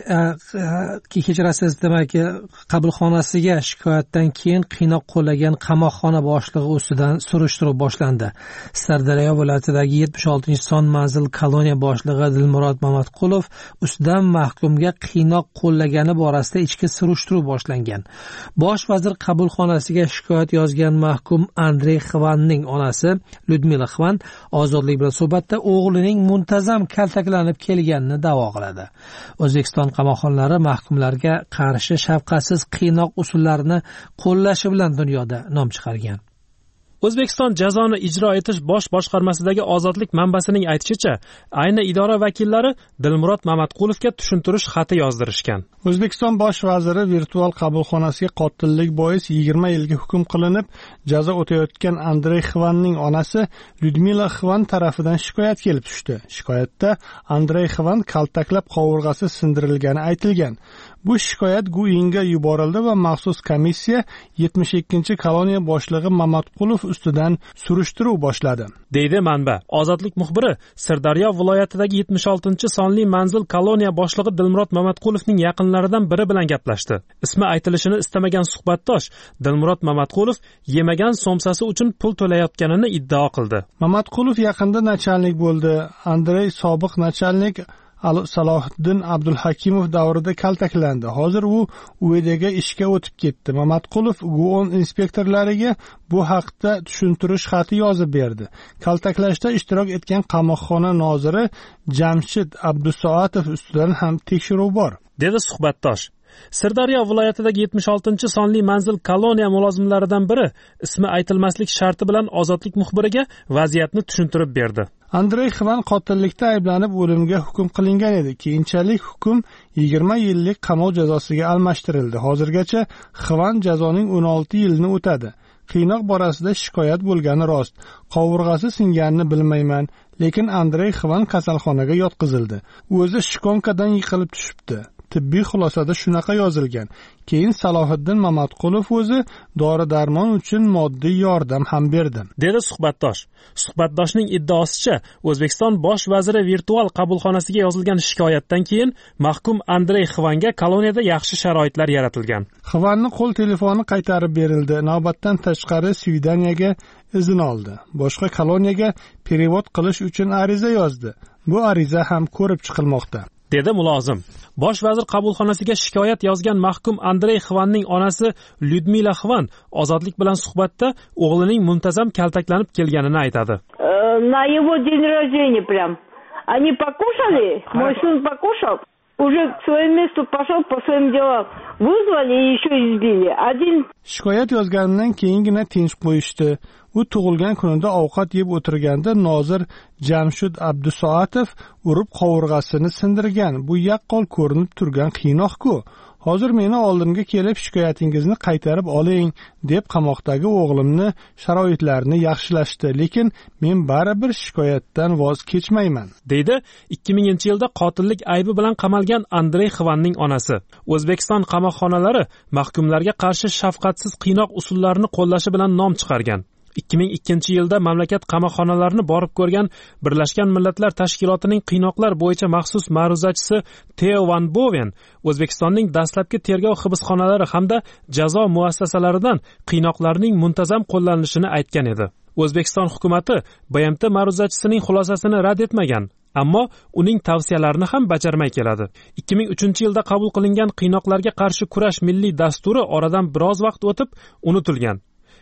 kechirasiz, demak, qabulxonasiga shikoyatdan keyin qiynoq qo'llagan qamoqxona boshlig'i ustidan surishtiruv boshlandi. Sirdaryo viloyatidagi 76-son manzil koloniya boshlig'i Dilmurod Mamatqulov ustidan mahkumga qiynoq qo'llagani borasida ichki surishtiruv boshlangan. Bosh vazir qabulxonasiga shikoyat yozgan mahkum Andrey Xvanning onasi Lyudmila Xvan Ozodlik bilan suhbatda o'g'lining muntazam kaltaklanib kelganini da'vo qiladi. O'zbekiston qamoqxonalari mahkumlarga qarshi shafqatsiz qiynoq usullarini qo'llashi bilan dunyoda nom chiqargan. O'zbekiston jazoni ijro etish bosh boshqarmasidagi ozodlik manbasining aytishicha, ayni idora vakillari Dilmurod Mamatqulovga tushuntirish xati yozdirishgan. O'zbekiston bosh vaziri virtual qabulxonasiga qotillik bois 20 yilga hukm qilinib, jazo o'tayotgan Andrey Xvanning onasi Lyudmila Xvan tarafidan shikoyat kelib tushdi. Shikoyatda Andrey Xvan kaltaklab qovurg'asi sindirilgani aytilgan. Bu shikoyat Guinga yuborildi va maxsus komissiya 72-koloniya boshlig'i Mamatqulov ustidan surishtiruv boshladi, deydi manba. Ozodlik muxbiri Sirdaryo viloyatidagi 76-sonli manzil koloniya boshlig'i Dilmurod Mamatqulovning yaqinlaridan biri bilan gaplashdi. Ismi aytilishini istamagan suhbatdosh Dilmurod Mamatqulov yemagan somsasi uchun pul to'layotganini iddao qildi. Mamatqulov yaqinda nachalnik bo'ldi. Andrey sobiq nachalnik Salohiddin Abdulhakimov davrida kaltaklandi. Hozir u UEDga ishga o'tib ketdi. Mamatqulov GUON inspektorlariga bu haqda tushuntirish xati yozib berdi. Kaltaklashda ishtirok etgan qamoqxona noziri Jamshid Abdusoatov ustidan ham tekshiruv bor, dedi suhbatdosh. Sirdaryo viloyatidagi 76-sonli manzil koloniya mulozimlaridan biri ismi aytilmaslik sharti bilan ozodlik muxbiriga vaziyatni tushuntirib berdi. Andrey Xvan qotillikda ayblanib o'limga hukm qilingan edi. Keyinchalik hukm 20 yillik qamoq jazosiga almashtirildi. Hozirgacha Xvan jazoning 16 yilini o'tadi. Qiynoq borasida shikoyat bo'lgani rost. Qovurg'asi singanini bilmayman, lekin Andrey Xvan kasalxonaga yotqizildi. O'zi shkonkadan yiqilib tushibdi. Tibbiy xulosada shunaqa yozilgan. Keyin Salohiddin Mamatqulov o'zi dori-darmon uchun moddiy yordam ham berdi, dedi suhbatdosh. Suhbatdoshning iddaosicha, O'zbekiston bosh vaziri virtual qabulxonasiga yozilgan shikoyatdan keyin mahkum Andrey Xvanga koloniyada yaxshi sharoitlar yaratilgan. Xvanning qo'l telefoni qaytarib berildi. Navbatdan tashqari Swidaniyaga izn oldi. Boshqa koloniyaga perevod qilish uchun ariza yozdi. Bu ariza ham ko'rib chiqilmoqda, dedi mulozim. Bosh vazir qabulxonasiga shikoyat yozgan mahkum Andrey Xvanning onasi Lyudmila Xvan ozodlik bilan suhbatda o'g'lining muntazam kaltaklanib kelganini aytadi. На его день рождения прям. Они покушали, мой сын покушал, уже к своему месту пошел по своим делам. Вызвали и еще избили. Один shikoyat yozgandan keyingina tinch qo'yishdi. U tug'ilgan kunida ovqat yeb o'tirganda nozir Jamshid Abdusoatov urib qovurg'asini sindirgan. Bu yaqqol ko'rinib turgan qiynoq-ku. Hozir meni oldimga kelib shikoyatingizni qaytarib oling deb qamoqdagi o'g'limni sharoitlarini yaxshilashdi, lekin men baribir shikoyatdan voz kechmayman, deydi 2000-yilda qotillik aybi bilan qamalgan Andrey Xvanning onasi. O'zbekiston qamoqxonalari mahkumlarga qarshi shafqatsiz qiynoq usullarini qo'llashi bilan nom chiqargan. 2002-yilda mamlakat qamoqxonalarini borib ko'rgan Birlashgan Millatlar Tashkilotining qiynoqlar bo'yicha maxsus ma'ruzachisi Theo Van Boven O'zbekistonning dastlabki tergov hibsxonalari hamda jazo muassasalaridan qiynoqlarning muntazam qo'llanilishini aytgan edi. O'zbekiston hukumatı BMT ma'ruzachisining xulosasini rad etmagan, ammo uning tavsiyalarini ham bajarmay keladi. 2003-yilda qabul qilingan qiynoqlarga qarshi kurash milliy dasturi oradan biroz vaqt o'tib unutilgan.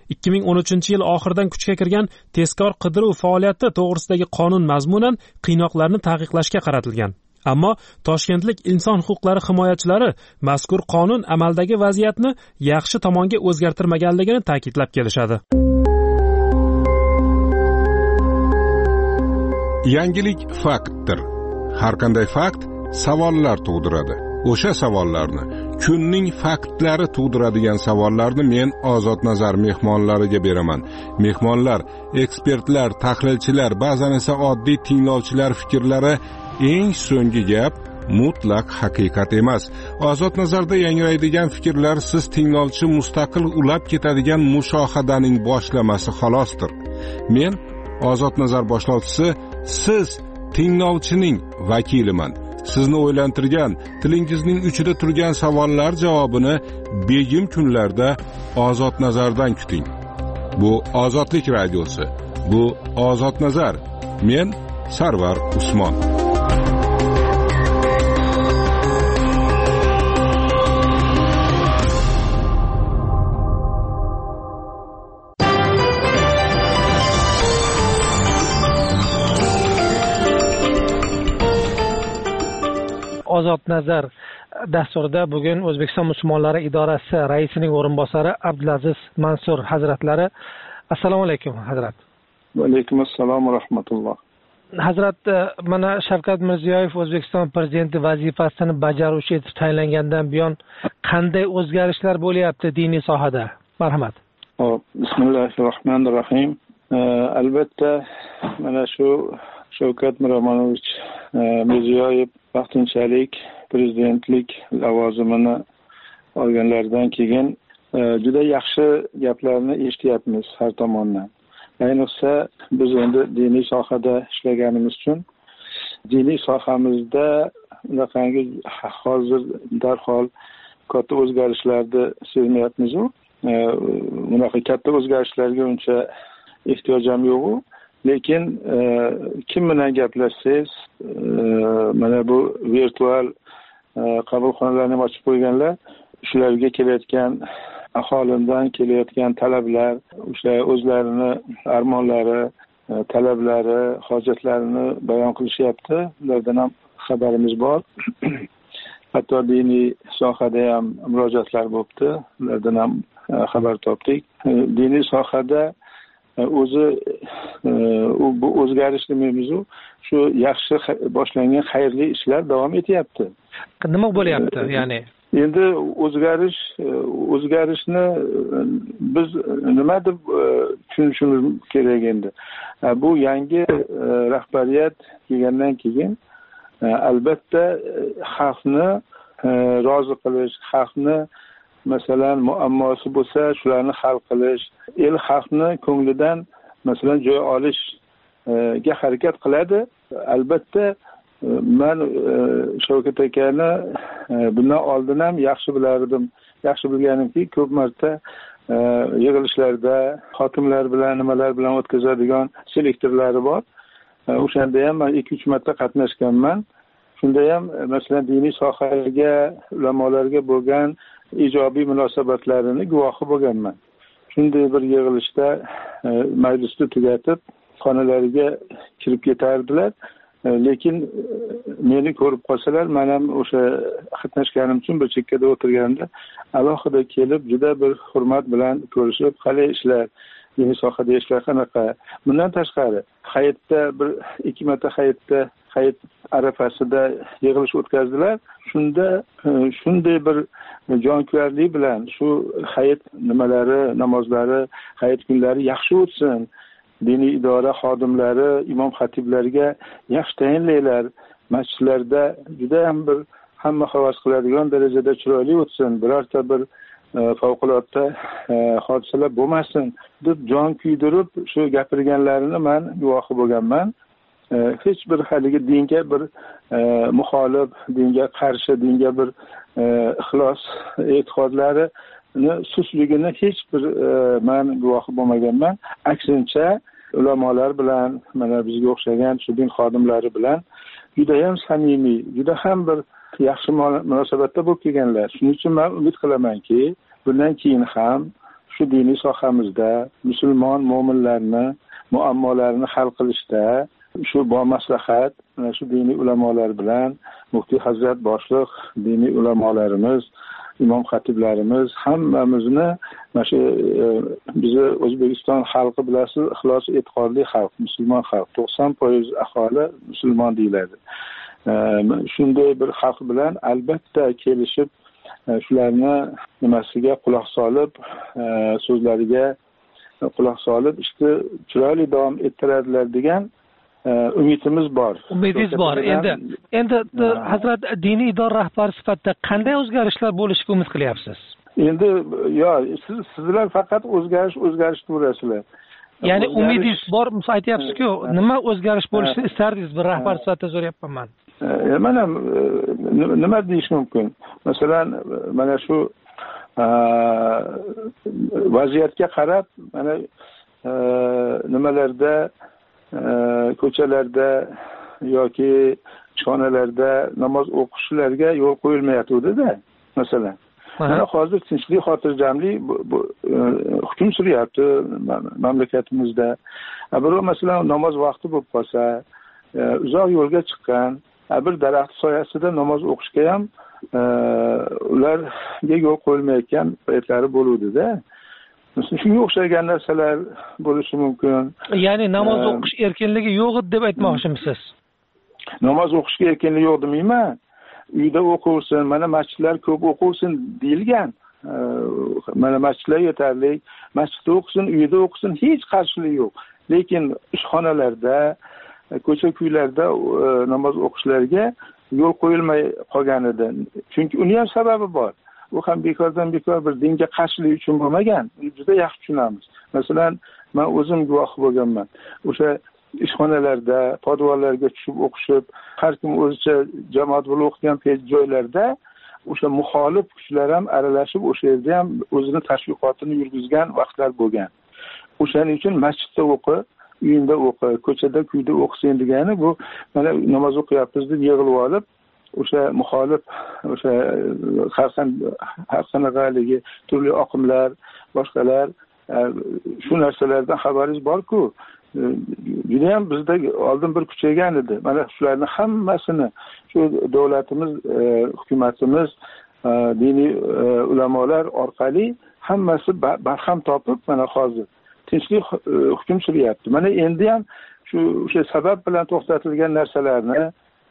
2013-yil oxiridan kuchga kirgan tezkor qidiruv faoliyati to'g'risidagi qonun mazmunan qiynoqlarni taqiqlashga qaratilgan. Ammo Toshkentlik inson huquqlari himoyachilari mazkur qonun amaldagi vaziyatni yaxshi tomonga o'zgartirmaganligini ta'kidlab kelishadi. Yangilik faktdir. Har qanday fakt savollar tug'diradi. O'sha savollarni kunning faktlari tug'diradigan savollarni men Ozod Nazar mehmonlariga beraman. Mehmonlar, ekspertlar, tahlilchilar, ba'zan esa oddiy tinglovchilar fikrlari eng so'nggi gap mutlaq haqiqat emas. Ozod Nazarda yangraydigan fikrlar siz tinglovchi mustaqil ulab ketadigan mushohadaning boshlamasi xolosdir. Men Ozod Nazar boshlovchisi, siz tinglovchining vakiliman. Sizni o'ylantirgan, tilingizning uchida turgan savollar javobini begim kunlarda Ozod Nazardan kuting. Bu Ozodlik radiosi. Bu Ozod Nazar. Men Sarvar Usmon. Ozod Nazar dasturida bugun O'zbekiston musulmonlari idorasi raisining o'rinbosari Abdulaziz Mansur hazratlari. Assalomu alaykum hazrat. Va alaykum assalom va rahmatulloh. Hazrat, mana Shavkat Mirziyoyev O'zbekiston prezidenti vazifasini bajaruvchi etib tayinlangandan buyon qanday o'zgarishlar bo'lyapti diniy sohada? Marhamat. Bismillahirrohmanirrohim. Albatta mana shu Shavkat Miromonovich Mirziyoyev vaqtinchalik prezidentlik lavozimini olganlaridan keyin juda yaxshi gaplarni eshityapmiz har tomondan. Ayniqsa biz endi diniy sohada ishlaganimiz uchun diniy sohamizda unaqangi hozir darhol katta o'zgarishlarni sezmayapmiz. Bunaqa katta o'zgarishlarga uncha ehtiyoj ham yo'q. Lekin kim bilan gaplashsangiz, mana bu virtual qabulxonalarni ochib qo'yganlar, shularga kelayotgan aholidan kelayotgan talablar, o'sha o'zlarini armonlari, talablari, hojatlarini bayon qilishyapti. Ulardan ham xabarimiz bor. Hatto diniy sohada ham murojaatlar bo'libdi. Ulardan ham xabar topdik. Diniy sohada o'zi bu o'zgarish demaymiz, shu yaxshi boshlangan xayrli ishlar davom etyapti. Nima bo'lyapti, ya'ni? Endi o'zgarishni biz nima deb tushunishimiz kerak endi. Bu yangi rahbariyat kelgandan keyin albatta xalqni rozi qilish, xalqni masalan muammosi bo'lsa shularni hal qilish, el xalqni ko'nglidan masalan joy olishga harakat qiladi. Albatta men Shavkat akani bundan oldin ham yaxshi bilardim. Yaxshi bilganimki, ko'p marta yig'ilishlarda hokimlar bilan nimalar bilan o'tkazadigan selektorlari bor. O'shanda ham men 2-3 marta qatnashganman. Shunda ham masalan diniy sohaga, ulamolarga bo'lgan ijobiy munosabatlarini guvohi bo'lganman. Shunday bir yig'ilishda majlisni tugatib, xonalariga kirib ketardilar. Lekin meni ko'rib qolsalar, men ham o'sha qatnashganim uchun bir chekkada o'tirganda alohida kelib, juda bir hurmat bilan ko'rishib, qalay ishlar, diniy sohada ishlar qanaqa. Bundan tashqari, hayitda bir 2 marta hayit arafasida yig'ilish o'tkazdilar. Shunda shunday bir jonkuyarlik bilan shu hayit nimalari, namozlari, hayit kunlari yaxshi o'tsin. Diniy idora xodimlari, imom xatiblarga yaxshi tayinlaylar. Masjidlarda juda ham bir hamma havas qiladigan darajada chiroyli o'tsin. Birorta bir favqulodda hodisalar bo'lmasin deb jon kuydirib shu gapirganlarini men guvohi bo'lganman. Hech bir haligi dinga bir muxolif, dinga qarshi, dinga bir ixlos e'tiqodlarini susligini hech bir men guvohi bo'lmaganman. Aksincha ulamolar bilan, mana bizga o'xshagan shu din xodimlari bilan juda ham samimiy, juda ham bir yaxshi munosabatda bo'lib kelganlar. Shuning uchun men umid qilamanki, bundan keyin ham shu diniy sohamizda musulmon mu'minlarni muammolarini hal qilishda shu maslahat, mana shu diniy ulamolar bilan muftiy hazrat boshliq diniy ulamolarimiz, imom xatiblarimiz hammamizni mana shu bizni O'zbekiston xalqi bilasiz, ixlos e'tiqodli xalq, musulmon xalq, 90% aholi musulmon deyiladi. Shunday bir xalq bilan albatta kelishib shularni nimasiga quloq solib, so'zlariga quloq solib ishni chiroyli davom ettiradilar degan umidimiz bor. Umidingiz bor. Endi hazrat diniy idora rahbari sifatida qanday o'zgarishlar bo'lishiga umid qilyapsiz? Endi sizlar faqat o'zgarish deyapsizlar. Ya'ni umidingiz bor, aytyapsiz-ku, nima o'zgarish bo'lishini istardingiz bir rahbar sifatida so'rayapman men. Mana nima deyish mumkin? Masalan, mana shu vaziyatga qarab, mana nimalarda ko'chalarda yoki ishxonalarda namoz o'qishlarga yo'l qo'yilmayotgandi-da, masalan. Mana hozir tinchlik, xotirjamlik hukm suryapti mamlakatimizda. Birov masalan namoz vaqti bo'lib qolsa, uzoq yo'lga chiqqan, bir daraxt soyasida namoz o'qishga ham ularga yo'l qo'yilmayotgan paytlari bo'luvdi-da. Shunga o'xshagan narsalar bo'lishi mumkin. Ya'ni namoz o'qish erkinligi yo'q deb aytmoqchimisiz? Namoz o'qishga erkinlik yo'q demayman. Uyda o'qilsin, mana masjidlar ko'p o'qilsin deyilgan. Mana masjidlar yetarli, masjidda o'qisin, uyda o'qisin, hech qarshilik yo'q. Lekin ishxonalarda, ko'cha-ko'ylarda namoz o'qishlariga yo'l qo'yilmay qolgan edi. Chunki uni ham sababi bor. U ham bekordan bekor bir dinga qarshilik uchun bo'lmagan. Juda yaxshi tushunamiz. Masalan, men o'zim guvoh bo'lganman. O'sha ishxonalarda, podvallarga tushib o'qishib, har kim o'zicha jamoat bo'lib o'qigan joylarda o'sha muxolif kuchlar ham aralashib, o'sha yerda ham o'zini tashviqotini yurgizgan vaqtlar bo'lgan. O'shaning uchun masjidda o'qi, uyingda o'qi, ko'chada, kuyda o'qisin degani bu mana namoz o'qiyapmiz deb yig'ilib olib, o'sha muxolif, o'sha har qanaqaligi turli oqimlar, boshqalar shu narsalardan xabaringiz bor-ku. Juda ham bizda oldin bir kuchaygan edi. Mana shularni hammasini shu davlatimiz, hukumatimiz, diniy ulamolar orqali hammasi barham topib, mana hozir tinchlik hukm suryapti. Mana endi ham o'sha sabab bilan to'xtatilgan narsalarni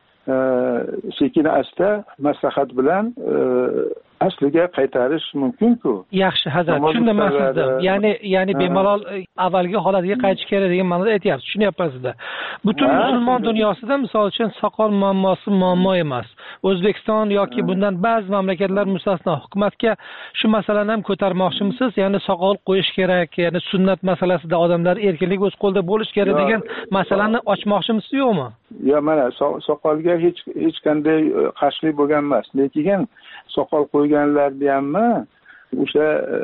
sekin-asta maslahat bilan asliga qaytarish mumkin-ku. Yaxshi, hazrat, tushunaman sizni. Ya'ni bemalol avvalgi holatiga qaytish kerak degan ma'noda aytyapsiz. Tushunyapman sizni. Butun musulmon dunyosida misol uchun soqol muammosi muammo emas. O'zbekiston yoki bundan ba'zi mamlakatlar mustasno hukumatga shu masalani ham ko'tarmoqchimisiz? Ya'ni soqol qo'yish kerak, ya'ni sunnat masalasida odamlar erkinlik o'z qo'lida bo'lish kerak degan masalani ochmoqchimisiz, yo'qmi? Yo, mana soqolga hech qanday qarshilik bo'lgan emas. Lekin soqol qo'yganlarni hammi o'sha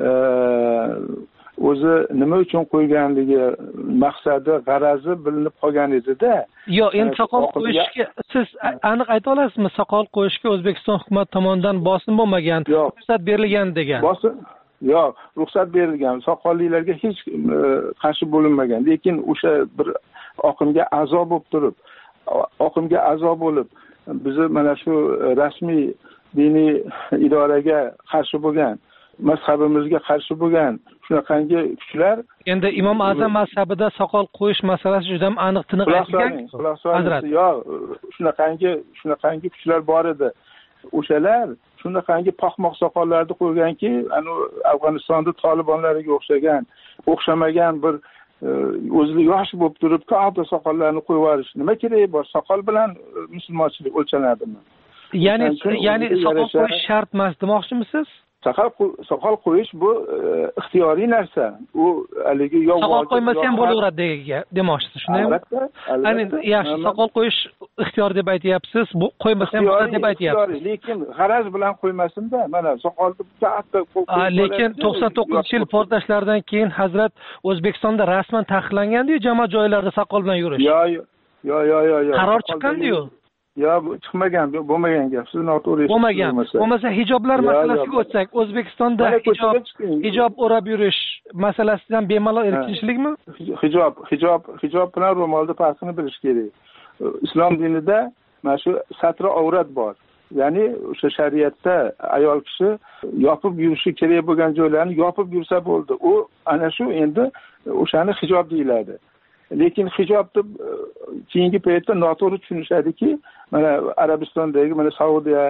o'zi nima uchun qo'yganligi, maqsadi, g'arazi bilinib qolgan edi-da. Yo'q, endi soqol qo'yishga siz aniq ayta olasizmi? Soqol qo'yishga O'zbekiston hukumat tomonidan bosim bo'lmagan, ruxsat berilgan degan. Yo'q, ruxsat berilgan. Soqollilarga hech qarshi bo'linmagan. Lekin o'sha bir oqimga a'zo bo'lib turib, oqimga a'zo bo'lib, bizni mana shu rasmiy diniy idoraga qarshi bo'lgan, mazhabimizga qarshi bo'lgan shunaqangi kuchlar. Endi Imom Azam mazhabida soqol qo'yish masalasi juda ham aniq tiniq aytilgan. Yo'q, shunaqangi kuchlar bor edi. O'shalar shunaqangi poqmoq soqollarni qo'yganki, Afg'onistonda Tolibonlarga o'xshamagan bir o'zini yosh bo'lib turib, katta soqollarni qo'yib yuborish nima keragi bor? Soqol bilan musulmonchilik o'lchanadimi? Ya'ni soqol qo'yish shart emas demoqchimisiz? Soqol qo'yish bu ixtiyoriy narsa. U haligi yo'q. Soqol qo'ymasa ham bo'laveradi demoqchisiz, shundaymi? Albatta. Yaxshi, soqol qo'yish ixtiyor deb aytyapsiz, bu qo'ymasa ham bo'ladi deb aytyapsiz. Lekin g'araz bilan qo'ymasin-da. Mana soqolni katta lekin 99-yil portlashlardan keyin hazrat O'zbekistonda rasman taqiqlangan-ku, jamoat joylarida soqol bilan yurish. Yo'q. Qaror chiqqan-ku. Yo, chiqmagan, bo'lmagan gap. Siz noto'g'ri eshitdingiz. Bo'lmasa hijoblar masalasiga o'tsak, O'zbekistonda hijob o'rab yurish masalasidan bemalol erkinchilikmi? Hijob bilan ro'molda farqini bilish kerak. Islom dinida mana shu satri avrat bor. Ya'ni o'sha shariatda ayol kishi yopib yurishi kerak bo'lgan joylarni yopib yursa bo'ldi. U ana shu endi o'shani hijob deyiladi. Lekin hijobni keyingi paytda noto'g'ri tushunishadiki, mana Arabistondagi, mana Saudiya,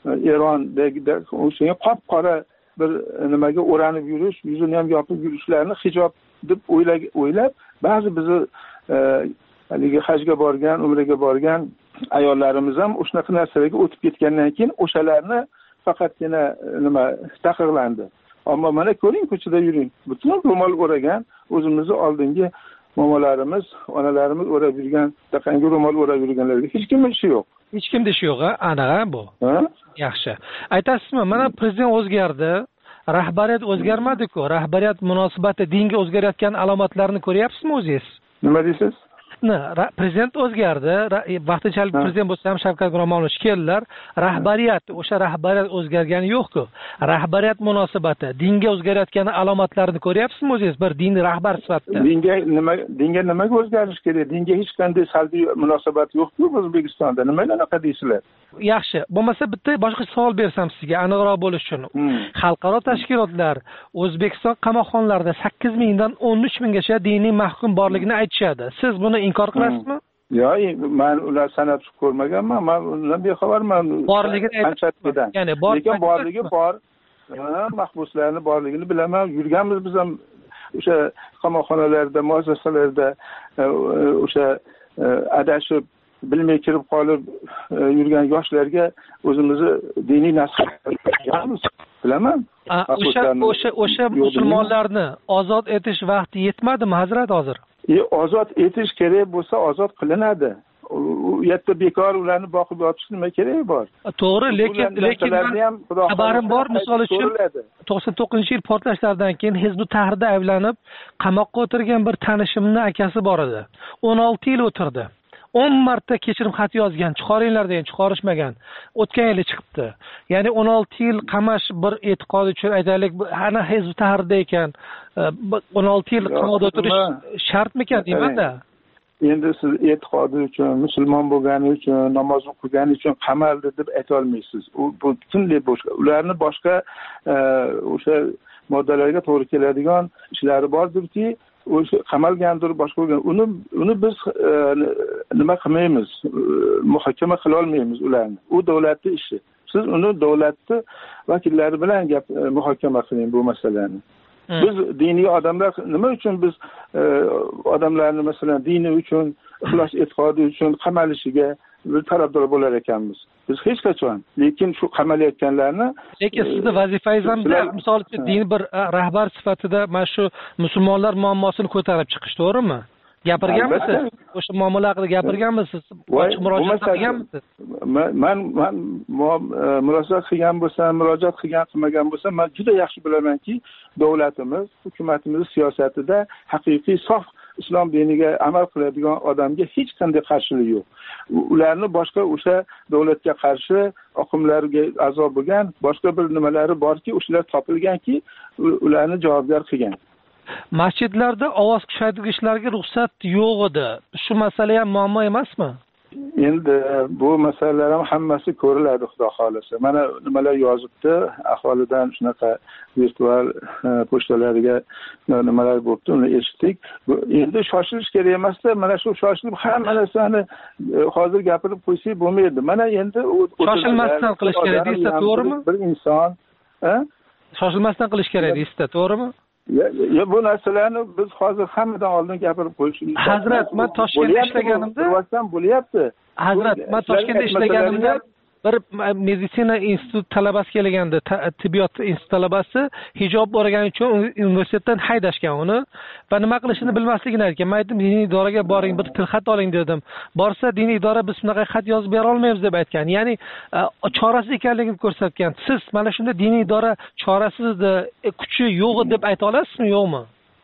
Erondagi o'sha qop qora bir nimaga o'ranib yurish, yuzini ham yopib yurishlarni hijob deb o'ylab ba'zi bizni haligi hajga borgan, umraga borgan ayollarimiz ham o'shunaqa narsalarga o'tib ketgandan keyin o'shalarni faqatgina taqiqlandi. Ammo mana ko'ring, ko'chada yuring. Butun ro'mol o'ragan, o'zimizni oldingi momolarimiz, onalarimiz o'rab yurgan, taqangi ro'mol o'rab yurganlarga hech kimning ishi yo'q. Hech kimda ishi yo'q, anaqa bu. Yaxshi. Aytasizmi, mana prezident o'zgardi, rahbariyat o'zgarmadi-ku. Rahbariyat munosabati dinga o'zgarayotgan alomatlarni ko'ryapsizmi o'zingiz? Nima deysiz? Prezident o'zgardi, vaqtinchalik prezident bo'lsa ham Shavkat Miromonovich keldilar. O'sha rahbariyat o'zgargani yo'q-ku. Rahbariyat munosabati dinga o'zgarayotgan alomatlarini ko'ryapsizmi o'zingiz bir diniy rahbar sifatida? Dinga nimaga o'zgarish kerak? Dinga hech qanday salbiy munosabat yo'q-ku O'zbekistonda. Nimaga unaqa deysizlar? Yaxshi. Bo'lmasa bitta boshqa savol bersam sizga aniqroq bo'lish uchun. Xalqaro tashkilotlar O'zbekiston qamoqxonalarida 8 mingdan 13 minggacha diniy mahkum borligini aytishadi. Siz buni inkor qilasizmi? Yo'q, men ular sanab ko'rmaganman. Men undan bexabarman. Borligini aytishadi. Ya'ni lekin borligi bor. Mahbuslarning borligini bilaman. Yurganmiz biz ham o'sha qamoqxonalarda, muassasalarda o'sha adashib bilmay kirib qolib yurgan yoshlarga o'zimizni diniy nasihat bilaman. O'sha musulmonlarni ozod etish vaqti yetmadimi, hazrat hozir? Ozod etish kerak bo'lsa ozod qilinadi. U yerda bekor ularni boqib yotish nima keragi bor? To'g'ri, lekin xabarim bor, misol uchun 99-yil portlashlardan keyin Hizbut Tahrirda ayblanib qamoqqa o'tirgan bir tanishimning akasi bor edi. 16 yil o'tirdi. 10 marta kechirim xat yozgan, chiqaringlar degan, chiqarishmagan. O'tgan yili chiqibdi. Ya'ni 16 yil qamash bir e'tiqod uchun aytaylik, ana Hizbut Tahrirda ekan, 16 yil qamoqda o'tirish shartmikan deyman-da. Endi siz e'tiqodi uchun, musulmon bo'lgani uchun, namoz o'qigani uchun qamaldi deb ayta olmaysiz. U butunlay boshqa. Ularni boshqa o'sha moddalarga to'g'ri keladigan ishlari bordirki, o'sha qamalgandir, boshqa bo'lgan. Uni biz nima qilmaymiz, muhokama qila olmaymiz ularni. U davlatning ishi. Siz uni davlatning vakillari bilan muhokama qiling bu masalani. Biz diniy odamlar nima uchun biz odamlarni masalan dini uchun, ixlos e'tiqodi uchun qamalishiga bir tarafdor bo'lar ekanmiz. Biz hech qachon, lekin shu qamalayotganlarni lekin sizni vazifangiz ham misol uchun diniy bir rahbar sifatida mana shu musulmonlar muammosini ko'tarib chiqish, to'g'rimi? Gapirganmisiz? O'sha muomala haqida gapirganmisiz? Ochiq murojaat qilganmisiz? Men murojaat qilgan bo'lsam, murojaat qilmagan bo'lsam, men juda yaxshi bilamanki, davlatimiz, hukumatimiz siyosatida haqiqiy sof islom diniga amal qiladigan odamga hech qanday qarshilik yo'q. Ularni boshqa o'sha davlatga qarshi oqimlarga a'zo bo'lgan boshqa bir nimalari borki, o'shalar topilganki, ularni javobgar qilgan. Masjidlarda ovoz kuchaytirgichlarga ruxsat yo'q edi. Shu masala ham muammo emasmi? Endi bu masalalar ham hammasi ko'riladi, xudo xolasa. Mana nimalar yozibdi, aholidan shunaqa virtual pochtalariga nimalar bo'libdi, uni eshitdik. Endi shoshilish kerak emasda, mana shu shoshilib hamma narsani hozir gapirib qo'ysak bo'lmaydi. Mana endi shoshilmasdan qilish kerak deysiz, to'g'rimi? Bir inson, shoshilmasdan qilish kerak deysiz, to'g'rimi? Bu narsalarni biz hozir hammadan oldin gapirib qo'yishimiz. Hazrat, men Toshkentda ishlaganimda, bo'lyapti. Hazrat, men Toshkentda ishlaganimda bir meditsina instituti talabasi kelgandi, tibbiyot instituti talabasi hijob o'ragani uchun universitetdan haydashgan uni va nima qilishini bilmasligini aytgan. Men aytdim, diniy idoraga boring, bir tilxat oling dedim. Borsa diniy idora biz bunaqa xat yozib bera olmaymiz deb aytgan. Ya'ni chorasiz ekanligini ko'rsatgan. Siz mana shunda diniy idora chorasizdi, kuchi yo'q deb ayta olasizmi, yo'qmi?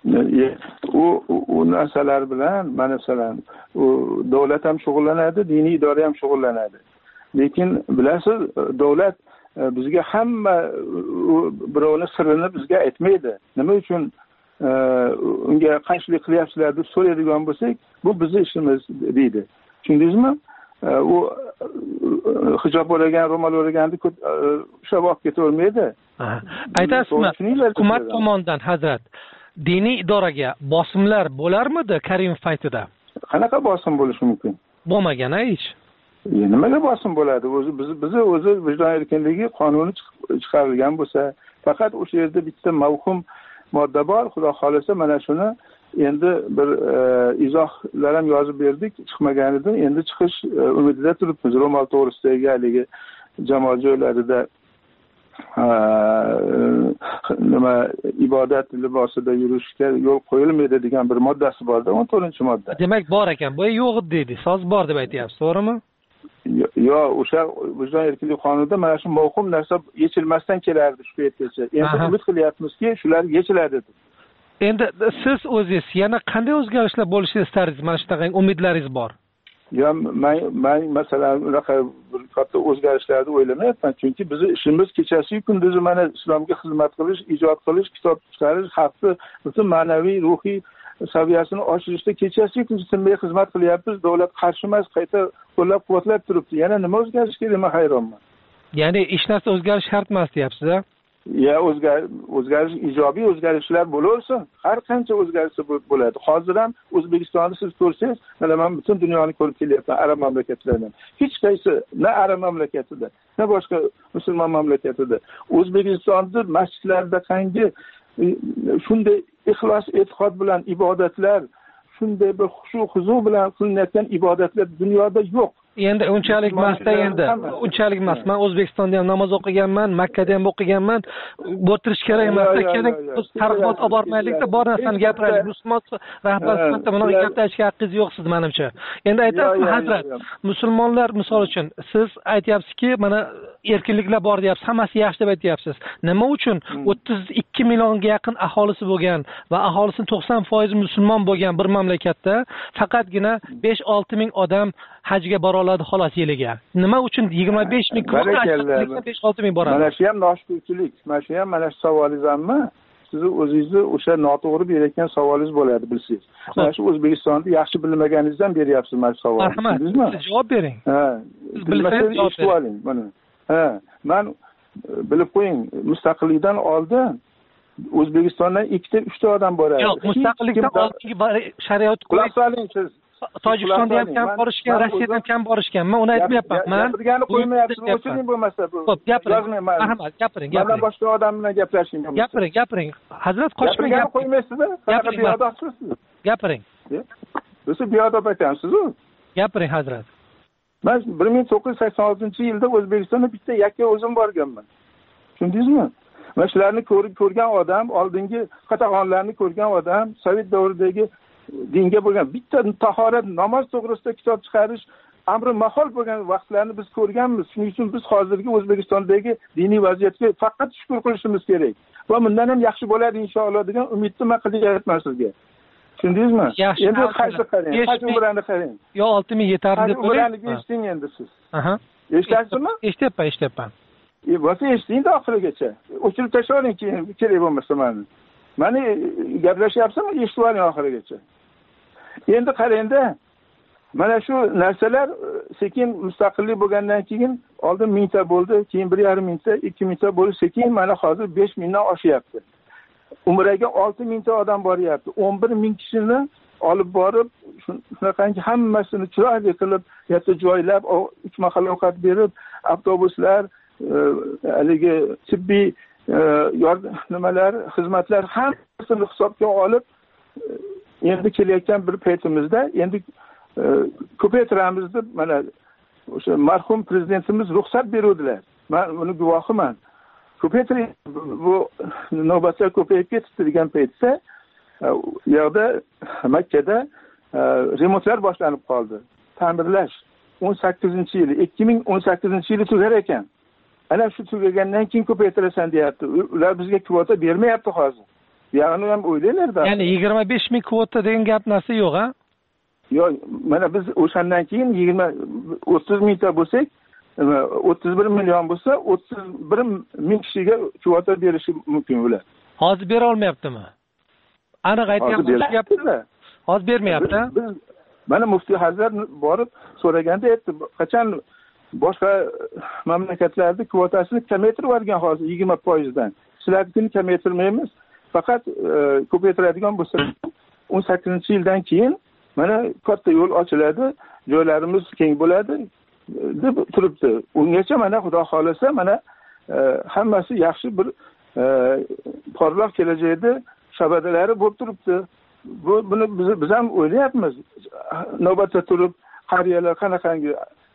U narsalar bilan masalan u davlat ham shug'ullanadi, diniy idora ham shug'ullanadi. Lekin bilasiz, davlat bizga hamma birovni sirini bizga aytmaydi. Nima uchun unga qarshilik qilyapsizlar deb so'raydigan bo'lsak, bu bizning ishimiz deydi. Tushundingizmi? U hijob o'ragan, ro'mol o'raganni ushlab olib ketavermaydi. Aytasizmi, hukumat tomonidan hazrat diniy idoraga bosimlar bo'larmidi Karimov paytida? Qanaqa bosim bo'lishi mumkin? Bo'lmagan hech. nimaga bosim bo'ladi? Bizni o'zi vijdon erkinligi qonuni chiqarilgan bo'lsa, faqat o'sha yerda bitta mavhum modda bor. Xudo xolasa mana shuni endi bir izohlar ham yozib berdik, chiqmaganidan endi chiqish umidida turibmiz. Ro'mol to'g'risidagi haligi jamoat joylarida nima ibodat libosida yurishga yo'l qo'yilmaydi degan bir moddasi borda, 14-modda. Demak, bor ekan. Bu yo'q dedi. So'z bor deb aytyapsiz, to'g'rimi? Yo, o'sha vijdon erkinligi qonunida mana shu mavhum narsa yechilmasdan kelardi shu paytgacha. Endi umid qilyapmizki, shular yechiladi deb. Endi siz o'zingiz yana qanday o'zgarishlar bo'lishini istardingiz? Mana shunaqa umidlaringiz bor. Yo, men masalan unaqa bir katta o'zgarishlarni o'ylamayapman, chunki bizni ishimiz kechasi kunduzi mana islomga xizmat qilish, ijod qilish, kitob chiqarish, xalqni butun ma'naviy, ruhiy saviyasini oshirishda kechasi kunduzi tinmay xizmat qilyapmiz. Davlat qarshi emas, qayta qo'llab-quvvatlab turibdi. Yana nima o'zgarish kerak? Men hayronman. Ya'ni hech narsa o'zgarish shart emas deyapsiz-a? Ya o'zgarish, ijobiy o'zgarishlar bo'laversin. Har qancha o'zgarishlar bo'ladi. Hozir ham O'zbekistonni siz ko'rsangiz, mana men butun dunyoni ko'rib kelyapman, arab mamlakatlaridan. Hech qaysi na arab mamlakatida, na boshqa musulmon mamlakatida O'zbekistonning masjidlarida qangi shunday ixlos e'tiqod bilan ibodatlar, shunday bir xushu-xuzu bilan qilinayotgan ibodatlar dunyoda yo'q. Endi unchalik emasda unchalik emas. Men O'zbekistonda ham namoz o'qiganman, Makkada ham o'qiganman. Bo'tirish kerak emasda, kerak targ'ibot olib bormaylikda, bor narsani gapiraylik. Musulmon rahbar sifatida bunaqa gapirishga haqqingiz yo'q siz, menimcha. Endi aytasiz, hazrat, musulmonlar misol uchun siz aytyapsizki, mana erkinliklar bor deyapsiz, hammasi yaxshi deb aytyapsiz. Nima uchun 32 millionga yaqin aholisi bo'lgan va aholisining 90% musulmon bo'lgan bir mamlakatda faqatgina 5-6 ming odam hajga bora oladi xolos yiliga? Nima uchun 25 ming 5-6 ming boradi? Mana shu ham noshukrilik. Mana shu ham mana shu savolingizmi? Siz o'zingizni o'sha noto'g'ri berayotgan savolingiz bo'ladi, bilsangiz. Mana shu O'zbekistonni yaxshi bilmaganingizdan beryapsiz mana shu savolni. Rahmat. Siz javob bering. Ha, bilmasangiz eshitib oling buni. Ha, men bilib qo'ying, mustaqillikdan oldin O'zbekistondan 2-3 odam boradi. Yo'q, mustaqillikdan oldingi shariat qo'ying. Tojikistonda ham kam borishgan, Rossiyada ham kam borishgan. Men uni aytmayapman. Men gapirgani qo'ymayapsiz, o'chiring bo'lmasa bu. Xo'p, gapiring. Rahmat, gapiring. Mendan boshqa odam bilan gaplashing. Gapiring. Hazrat qochmang, gapirgani qo'ymaysizmi? Qanaqa beodobsiz siz? Gapiring. Siz beodob aytyapsiz-ku. Gapiring, hazrat. Men 1986-yilda O'zbekistonda bitta yakka o'zim borganman. Tushundingizmi? Mana shularni ko'rgan odam, oldingi qatag'onlarni ko'rgan odam, Sovet davridagi dinga bo'lgan bitta tahorat, namoz to'g'risida kitob chiqarish amri mahol bo'lgan vaqtlarni biz ko'rganmiz. Shuning uchun biz hozirgi O'zbekistondagi diniy vaziyatga faqat shukr qilishimiz kerak. Va bundan ham yaxshi bo'ladi inshaalloh degan umidni men qilyapman sizga. Tushundingizmi? Endi qaysi qarang, qaysi umrani qarang. Yo 6 ming yetarli deb o'ylaysiz. Umrani eshiting endi siz. Eshitasizmi? Eshityapman. Bo'lsa eshitingda oxirigacha. O'chirib tashlang kerak bo'lmasa meni. Meni gaplashyapsizmi? Eshitib oling oxirigacha. Endi qarangda, mana shu narsalar sekin mustaqillik bo'lgandan keyin oldin 1000 ta bo'ldi, keyin 1,5 mingta, 2 mingta bo'lib sekin mana hozir 5 mingdan oshyapti. Umraga 6 mingta odam boryapti. 11 ming kishini olib borib, shunaqangi hammasini chiroyli qilib, yerda joylab, 3 mahal ovqat berib, avtobuslar, haligi tibbiy nimalar, xizmatlar hammasini hisobga olib endi kelayotgan bir paytimizda endi ko'paytiramiz deb mana o'sha marhum prezidentimiz ruxsat beruvdilar. Men buni guvohiman. Ko'paytiring, bu navbatlar ko'payib ketdi degan paytda u yerda Makkada remontlar boshlanib qoldi. Ta'mirlash 18-yili, 2018-yili tugar ekan. Ana shu tugagandan keyin ko'paytirasan deyapti. Ular bizga kvota bermayapti hozir. Ya'ni ham o'ylaylar-da. Ya'ni 25 ming kvota degan gap narsa yo'q, ha? Yo'q, mana biz o'shandan keyin 30 mingta bo'lsak, 31 million bo'lsa, 31 ming kishiga kvota berishi mumkin ular. Hozir bera olmayaptimi? Aniq aytyapsiz. Hozir bermayapti. Biz mana muftiy hazrat borib so'raganda aytdi, qachon boshqa mamlakatlarda kvotasini kamaytirib yuborgan hozir 20%dan. Sizlarnikini kamaytirmaymiz. Faqat ko'paytiradigan bo'lsa 18-yildan keyin mana katta yo'l ochiladi, joylarimiz keng bo'ladi, deb turibdi. Ungacha mana xudo xolasa mana hammasi yaxshi bir porloq kelajakda shabadalari bo'lib turibdi. Buni biz ham o'ylayapmiz. Navbatda turib qariyalar qanaqangi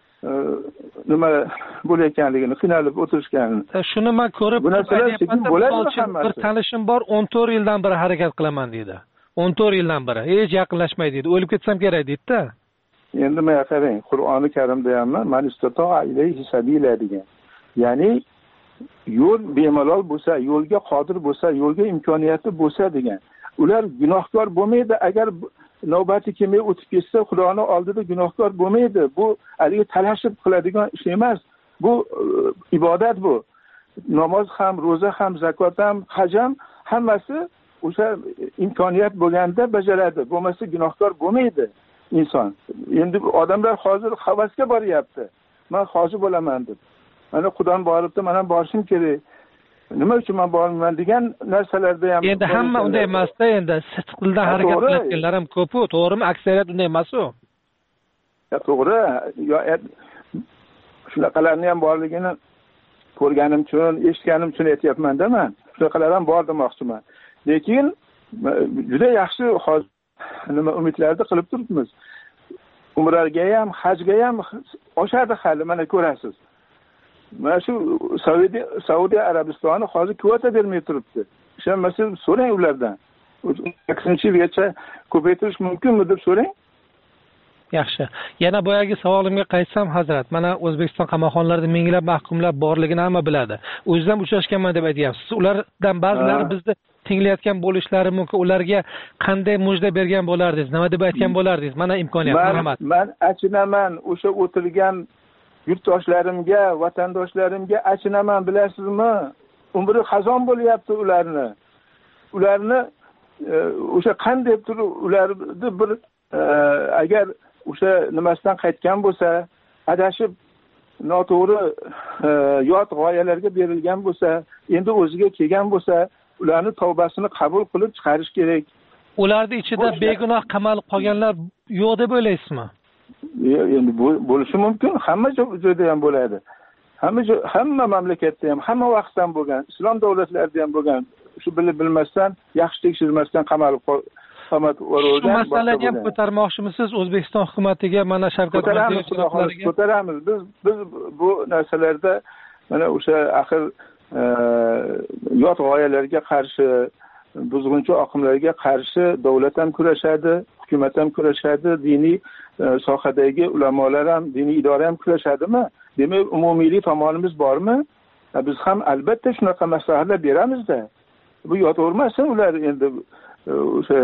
nima bo'layotganligini, qiynalib o'tirishganini. Shuni men ko'rib, bu narsalar sekin bo'ladi hammasi. Bir tanishim bor, 14 yildan beri harakat qilaman deydi. 14 yildan beri hech yaqinlashmay deydi. O'lib ketsam kerak deydi-da. Endi men qarang, Qur'oni Karimda ham man istato'a ilayhi sabila degan. Ya'ni yo'l bemalol bo'lsa, yo'lga qodir bo'lsa, yo'lga imkoniyati bo'lsa degan. Ular gunohkor bo'lmaydi agar navbati kelmay o'tib ketsa, Xudoning oldida gunohkor bo'lmaydi. Bu haligi talashib qiladigan ish emas. Bu ibodat bu. Namoz ham, roza ham, zakot ham, haj ham hammasi o'sha imkoniyat bo'lganda bajaradi. Bo'lmasa gunohkor bo'lmaydi inson. Endi odamlar hozir havasga boryapti. Men hoji bo'laman deb. Mana Xudoning boribdi, men ham borishim kerak. Nima uchun men bormayman degan narsalarda ham. Endi hamma unday emas-da, endi sidqildan harakat qilayotganlar ham ko'p-ku, to'g'rimi? Aksariyat unday emas-ku. To'g'ri. Shunaqalarning ham borligini ko'rganim uchun, eshitganim uchun aytayapman-da men. Shunaqalar ham bor demoqchiman. Lekin juda yaxshi nima umidlarni qilib turibmiz. Umraga ham, hajga ham oshadi hali, mana ko'rasiz. Mana shu Saudiya Arabistoni hozir kvota bermay turibdi. Ishonmasa so'rang ulardan. 8-yilgacha ko'paytirish mumkinmi deb so'rang. Yaxshi. Yana boyagi savolimga qaytsam, Hazrat, mana O'zbekiston qamoqxonalarida minglab mahkumlar borligini hamma biladi. O'zim uchrashganman deb aytyapsiz. Ulardan ba'zilari bizni tinglayotgan bo'lishlari mumkin. Ularga qanday mujda bergan bo'lardingiz? Nima deb aytgan bo'lardingiz? Mana imkoniyat, marhamat. Men achinaman o'sha o'tirgan yurtdoshlarimga, vatandoshlarimga achinaman, bilasizmi? Umri xazon bo'lyapti ularni. Ularni o'sha qanday turib ularni bir agar o'sha nimasidan qaytgan bo'lsa, adashib noto'g'ri yot g'oyalarga berilgan bo'lsa, endi o'ziga kelgan bo'lsa, ularni tavbasini qabul qilib chiqarish kerak. Ularning ichida begunoh qamalib qolganlar yo'q deb o'ylaysizmi? Endi bo'lishi mumkin, hamma joyda ham bo'ladi. Hamma mamlakatda ham, hamma vaqtda ham bo'lgan, islom davlatlarida ham bo'lgan. Shu bilmasdan, yaxshi tekshirmasdan qamalib shu masalaga ham ko'tarmoqchimisiz O'zbekiston hukumatiga, mana Shavkat Mirziyoyevga? Ko'taramiz. Biz bu narsalarda mana o'sha axir yot g'oyalarga qarshi, buzg'unchi oqimlarga qarshi davlat ham kurashadi, hukumat ham kurashadi, diniy sohadagi ulamolar ham, diniy idora ham kurashadimi? Demak, umumiylik tomonimiz bormi? Biz ham albatta shunaqa maslahatlar beramiz-da. Bu yotavermasin ular endi o'sha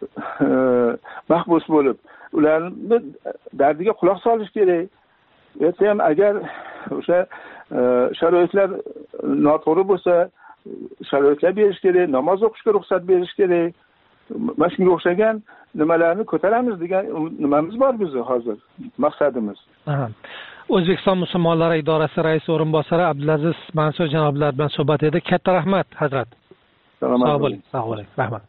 mahbus bo'lib, ularni dardiga quloq solish kerak. Erta ham agar o'sha sharoitlar noto'g'ri bo'lsa, sharoitlar berish kerak, namoz o'qishga ruxsat berish kerak. Mana shunga o'xshagan nimalarni ko'taramiz degan nimamiz bor bizni hozir, maqsadimiz. O'zbekiston musulmonlari idorasi raisi o'rinbosari Abdulaziz Mansur janoblar bilan suhbat edi. Katta rahmat, Hazrat. Sog' bo'ling, sog' bo'ling. Rahmat.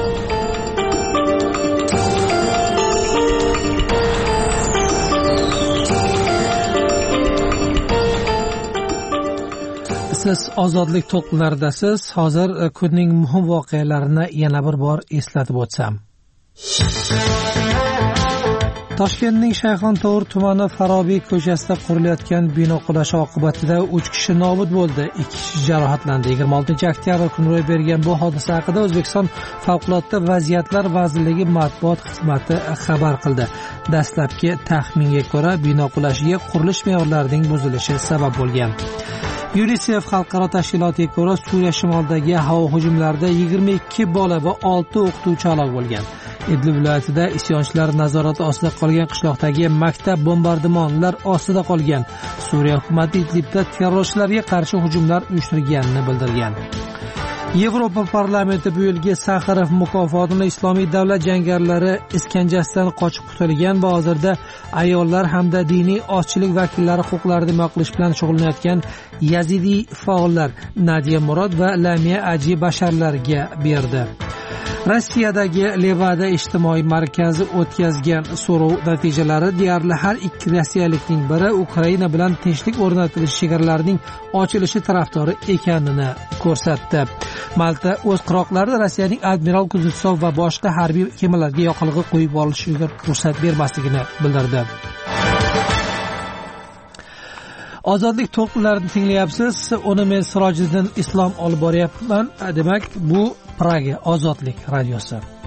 Siz ozodlik to'lqinlaridasiz. Hozir kunning muhim voqealarini yana bir bor eslatib o'tsam. Toshkentning Shayxontohur tumani Farobiy ko'chasida qurilayotgan bino qulashi oqibatida 3 kishi nobud bo'ldi, 2 kishi jarohatlandi. 26-oktyabr kuni ro'y bergan bu hodisa haqida O'zbekiston Favqulodda vaziyatlar vazirligi matbuot xizmati xabar qildi. Dastlabki taxminga ko'ra, bino qulashiga qurilish me'yorlarining buzilishi sabab bo'lgan. UNICEF xalqaro tashkilotiga ko'ra, Suriya shimolidagi havo hujumlarida 22 bola va 6 o'qituvchi halok bo'lgan. Idlib viloyatida isyonchilar nazorati ostida qolgan qishloqdagi maktab bombardimonlar ostida qolgan. Suriya hukumati Idlibda terrorchilarga qarshi hujumlar uyushtirganini bildirgan. Yevropa parlamenti bu yilgi Saxarov mukofotini Islomiy davlat jangarilari iskanjasidan qochib qutulgan va hozirda ayollar hamda diniy ozchilik vakillari huquqlarini himoya qilish bilan shug'ullanayotgan yazidiy faollar Nadiya Murod va Lamiya Aji Basharlarga berdi. Rossiyadagi Levada ijtimoiy markazi o'tkazgan so'rov natijalari deyarli har ikki rossiyalikning biri Ukraina bilan tinchlik o'rnatilish chegaralarining ochilishi tarafdori ekanini ko'rsatdi. Malta o'z qirg'oqlarida Rossiyaning Admiral Kuznetsov va boshqa harbiy kemalarga yoqilg'i qo'yib olishiga ruxsat bermasligini bildirdi. Ozodlik to'lqinlarini tinglayapsiz. Uni men Sirojiddin Islom olib boryapman. Demak, bu Praga Ozodlik radiosi.